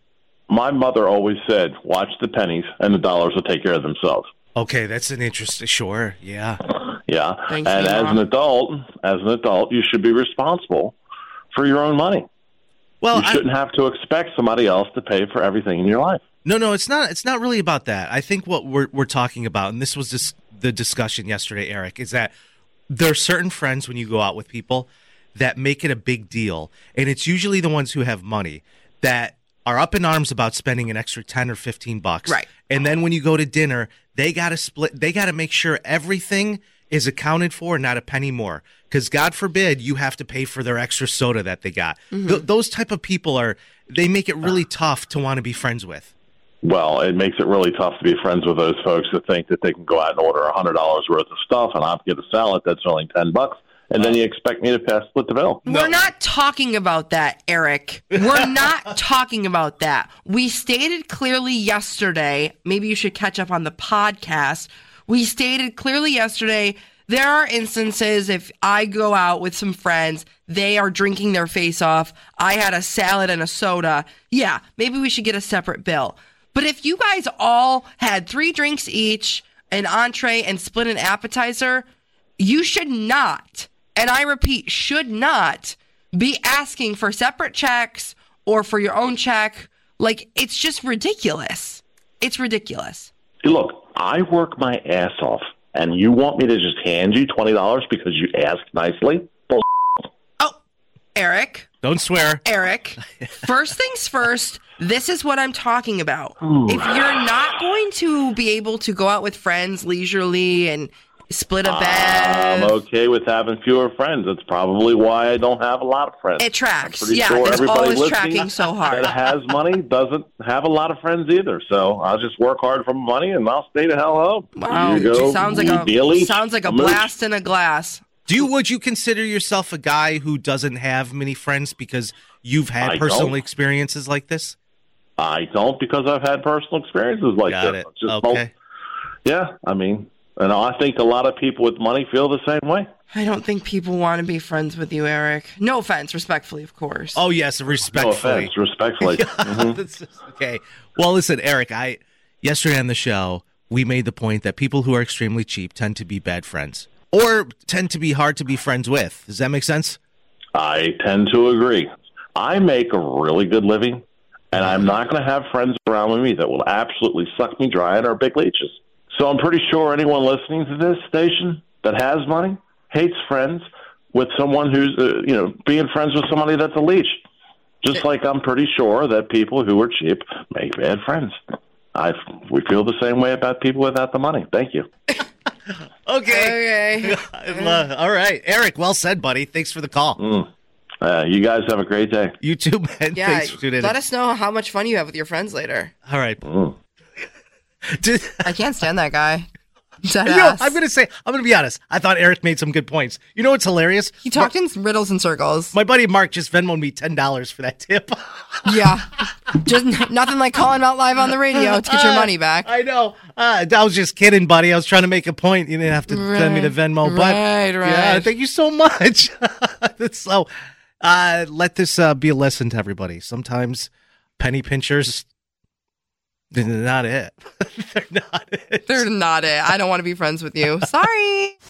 My mother always said, watch the pennies and the dollars will take care of themselves. Okay, that's an interesting. Sure, yeah. Yeah. Thanks, and as an adult, you should be responsible for your own money. Well, you shouldn't have to expect somebody else to pay for everything in your life. No, it's not. It's not really about that. I think what we're talking about, and this was just the discussion yesterday, Eric, is that there are certain friends when you go out with people that make it a big deal, and it's usually the ones who have money that are up in arms about spending an extra $10 or $15. Right. And then when you go to dinner, they got to split. They got to make sure everything is accounted for, not a penny more. Because God forbid you have to pay for their extra soda that they got. Those type of people they make it really tough to want to be friends with. Well, it makes it really tough to be friends with those folks that think that they can go out and order $100 worth of stuff and I'll get a salad that's only $10. And then you expect me to split the bill. We're not talking about that, Eric. We're not talking about that. We stated clearly yesterday, maybe you should catch up on the podcast. We stated clearly yesterday, there are instances if I go out with some friends, they are drinking their face off. I had a salad and a soda. Yeah, maybe we should get a separate bill. But if you guys all had 3 drinks each, an entree, and split an appetizer, you should not, and I repeat, should not be asking for separate checks or for your own check. Like, it's just ridiculous. It's ridiculous. Look, I work my ass off, and you want me to just hand you $20 because you asked nicely? Oh, Eric. Don't swear. Eric, first things first, this is what I'm talking about. If you're not going to be able to go out with friends leisurely and split a bed. I'm okay with having fewer friends. That's probably why I don't have a lot of friends. It tracks. I'm pretty Yeah, sure it's everybody always listening tracking so hard. that has money doesn't have a lot of friends either. So I'll just work hard for money and I'll stay the hell home. Wow, Here you go. sounds like a blast in a glass. Would you consider yourself a guy who doesn't have many friends because you've had personal experiences like this? I don't, because I've had personal experiences like Got this. it. Just Okay. And I think a lot of people with money feel the same way. I don't think people want to be friends with you, Eric. No offense, respectfully, of course. Oh, yes, No respectfully. offense, respectfully. Okay. Well, listen, Eric, yesterday on the show, we made the point that people who are extremely cheap tend to be bad friends or tend to be hard to be friends with. Does that make sense? I tend to agree. I make a really good living, and I'm not going to have friends around with me that will absolutely suck me dry and are big leeches. So I'm pretty sure anyone listening to this station that has money hates friends with someone who's, being friends with somebody that's a leech. Just like I'm pretty sure that people who are cheap make bad friends. We feel the same way about people without the money. Thank you. Okay. All right. Eric, well said, buddy. Thanks for the call. You guys have a great day. You too, man. Yeah, Thanks for tuning in. let us know how much fun you have with your friends later. All right. I can't stand that guy. I'm going to be honest. I thought Eric made some good points. You know what's hilarious? He talked in riddles and circles. My buddy Mark just Venmoed me $10 for that tip. Yeah. Just nothing like calling out live on the radio to get your money back. I know. I was just kidding, buddy. I was trying to make a point. You didn't have to send me the Venmo. But Right. yeah, thank you so much. So let this be a lesson to everybody. Sometimes penny pinchers, they're not it. They're not it. They're not it. I don't want to be friends with you. Sorry.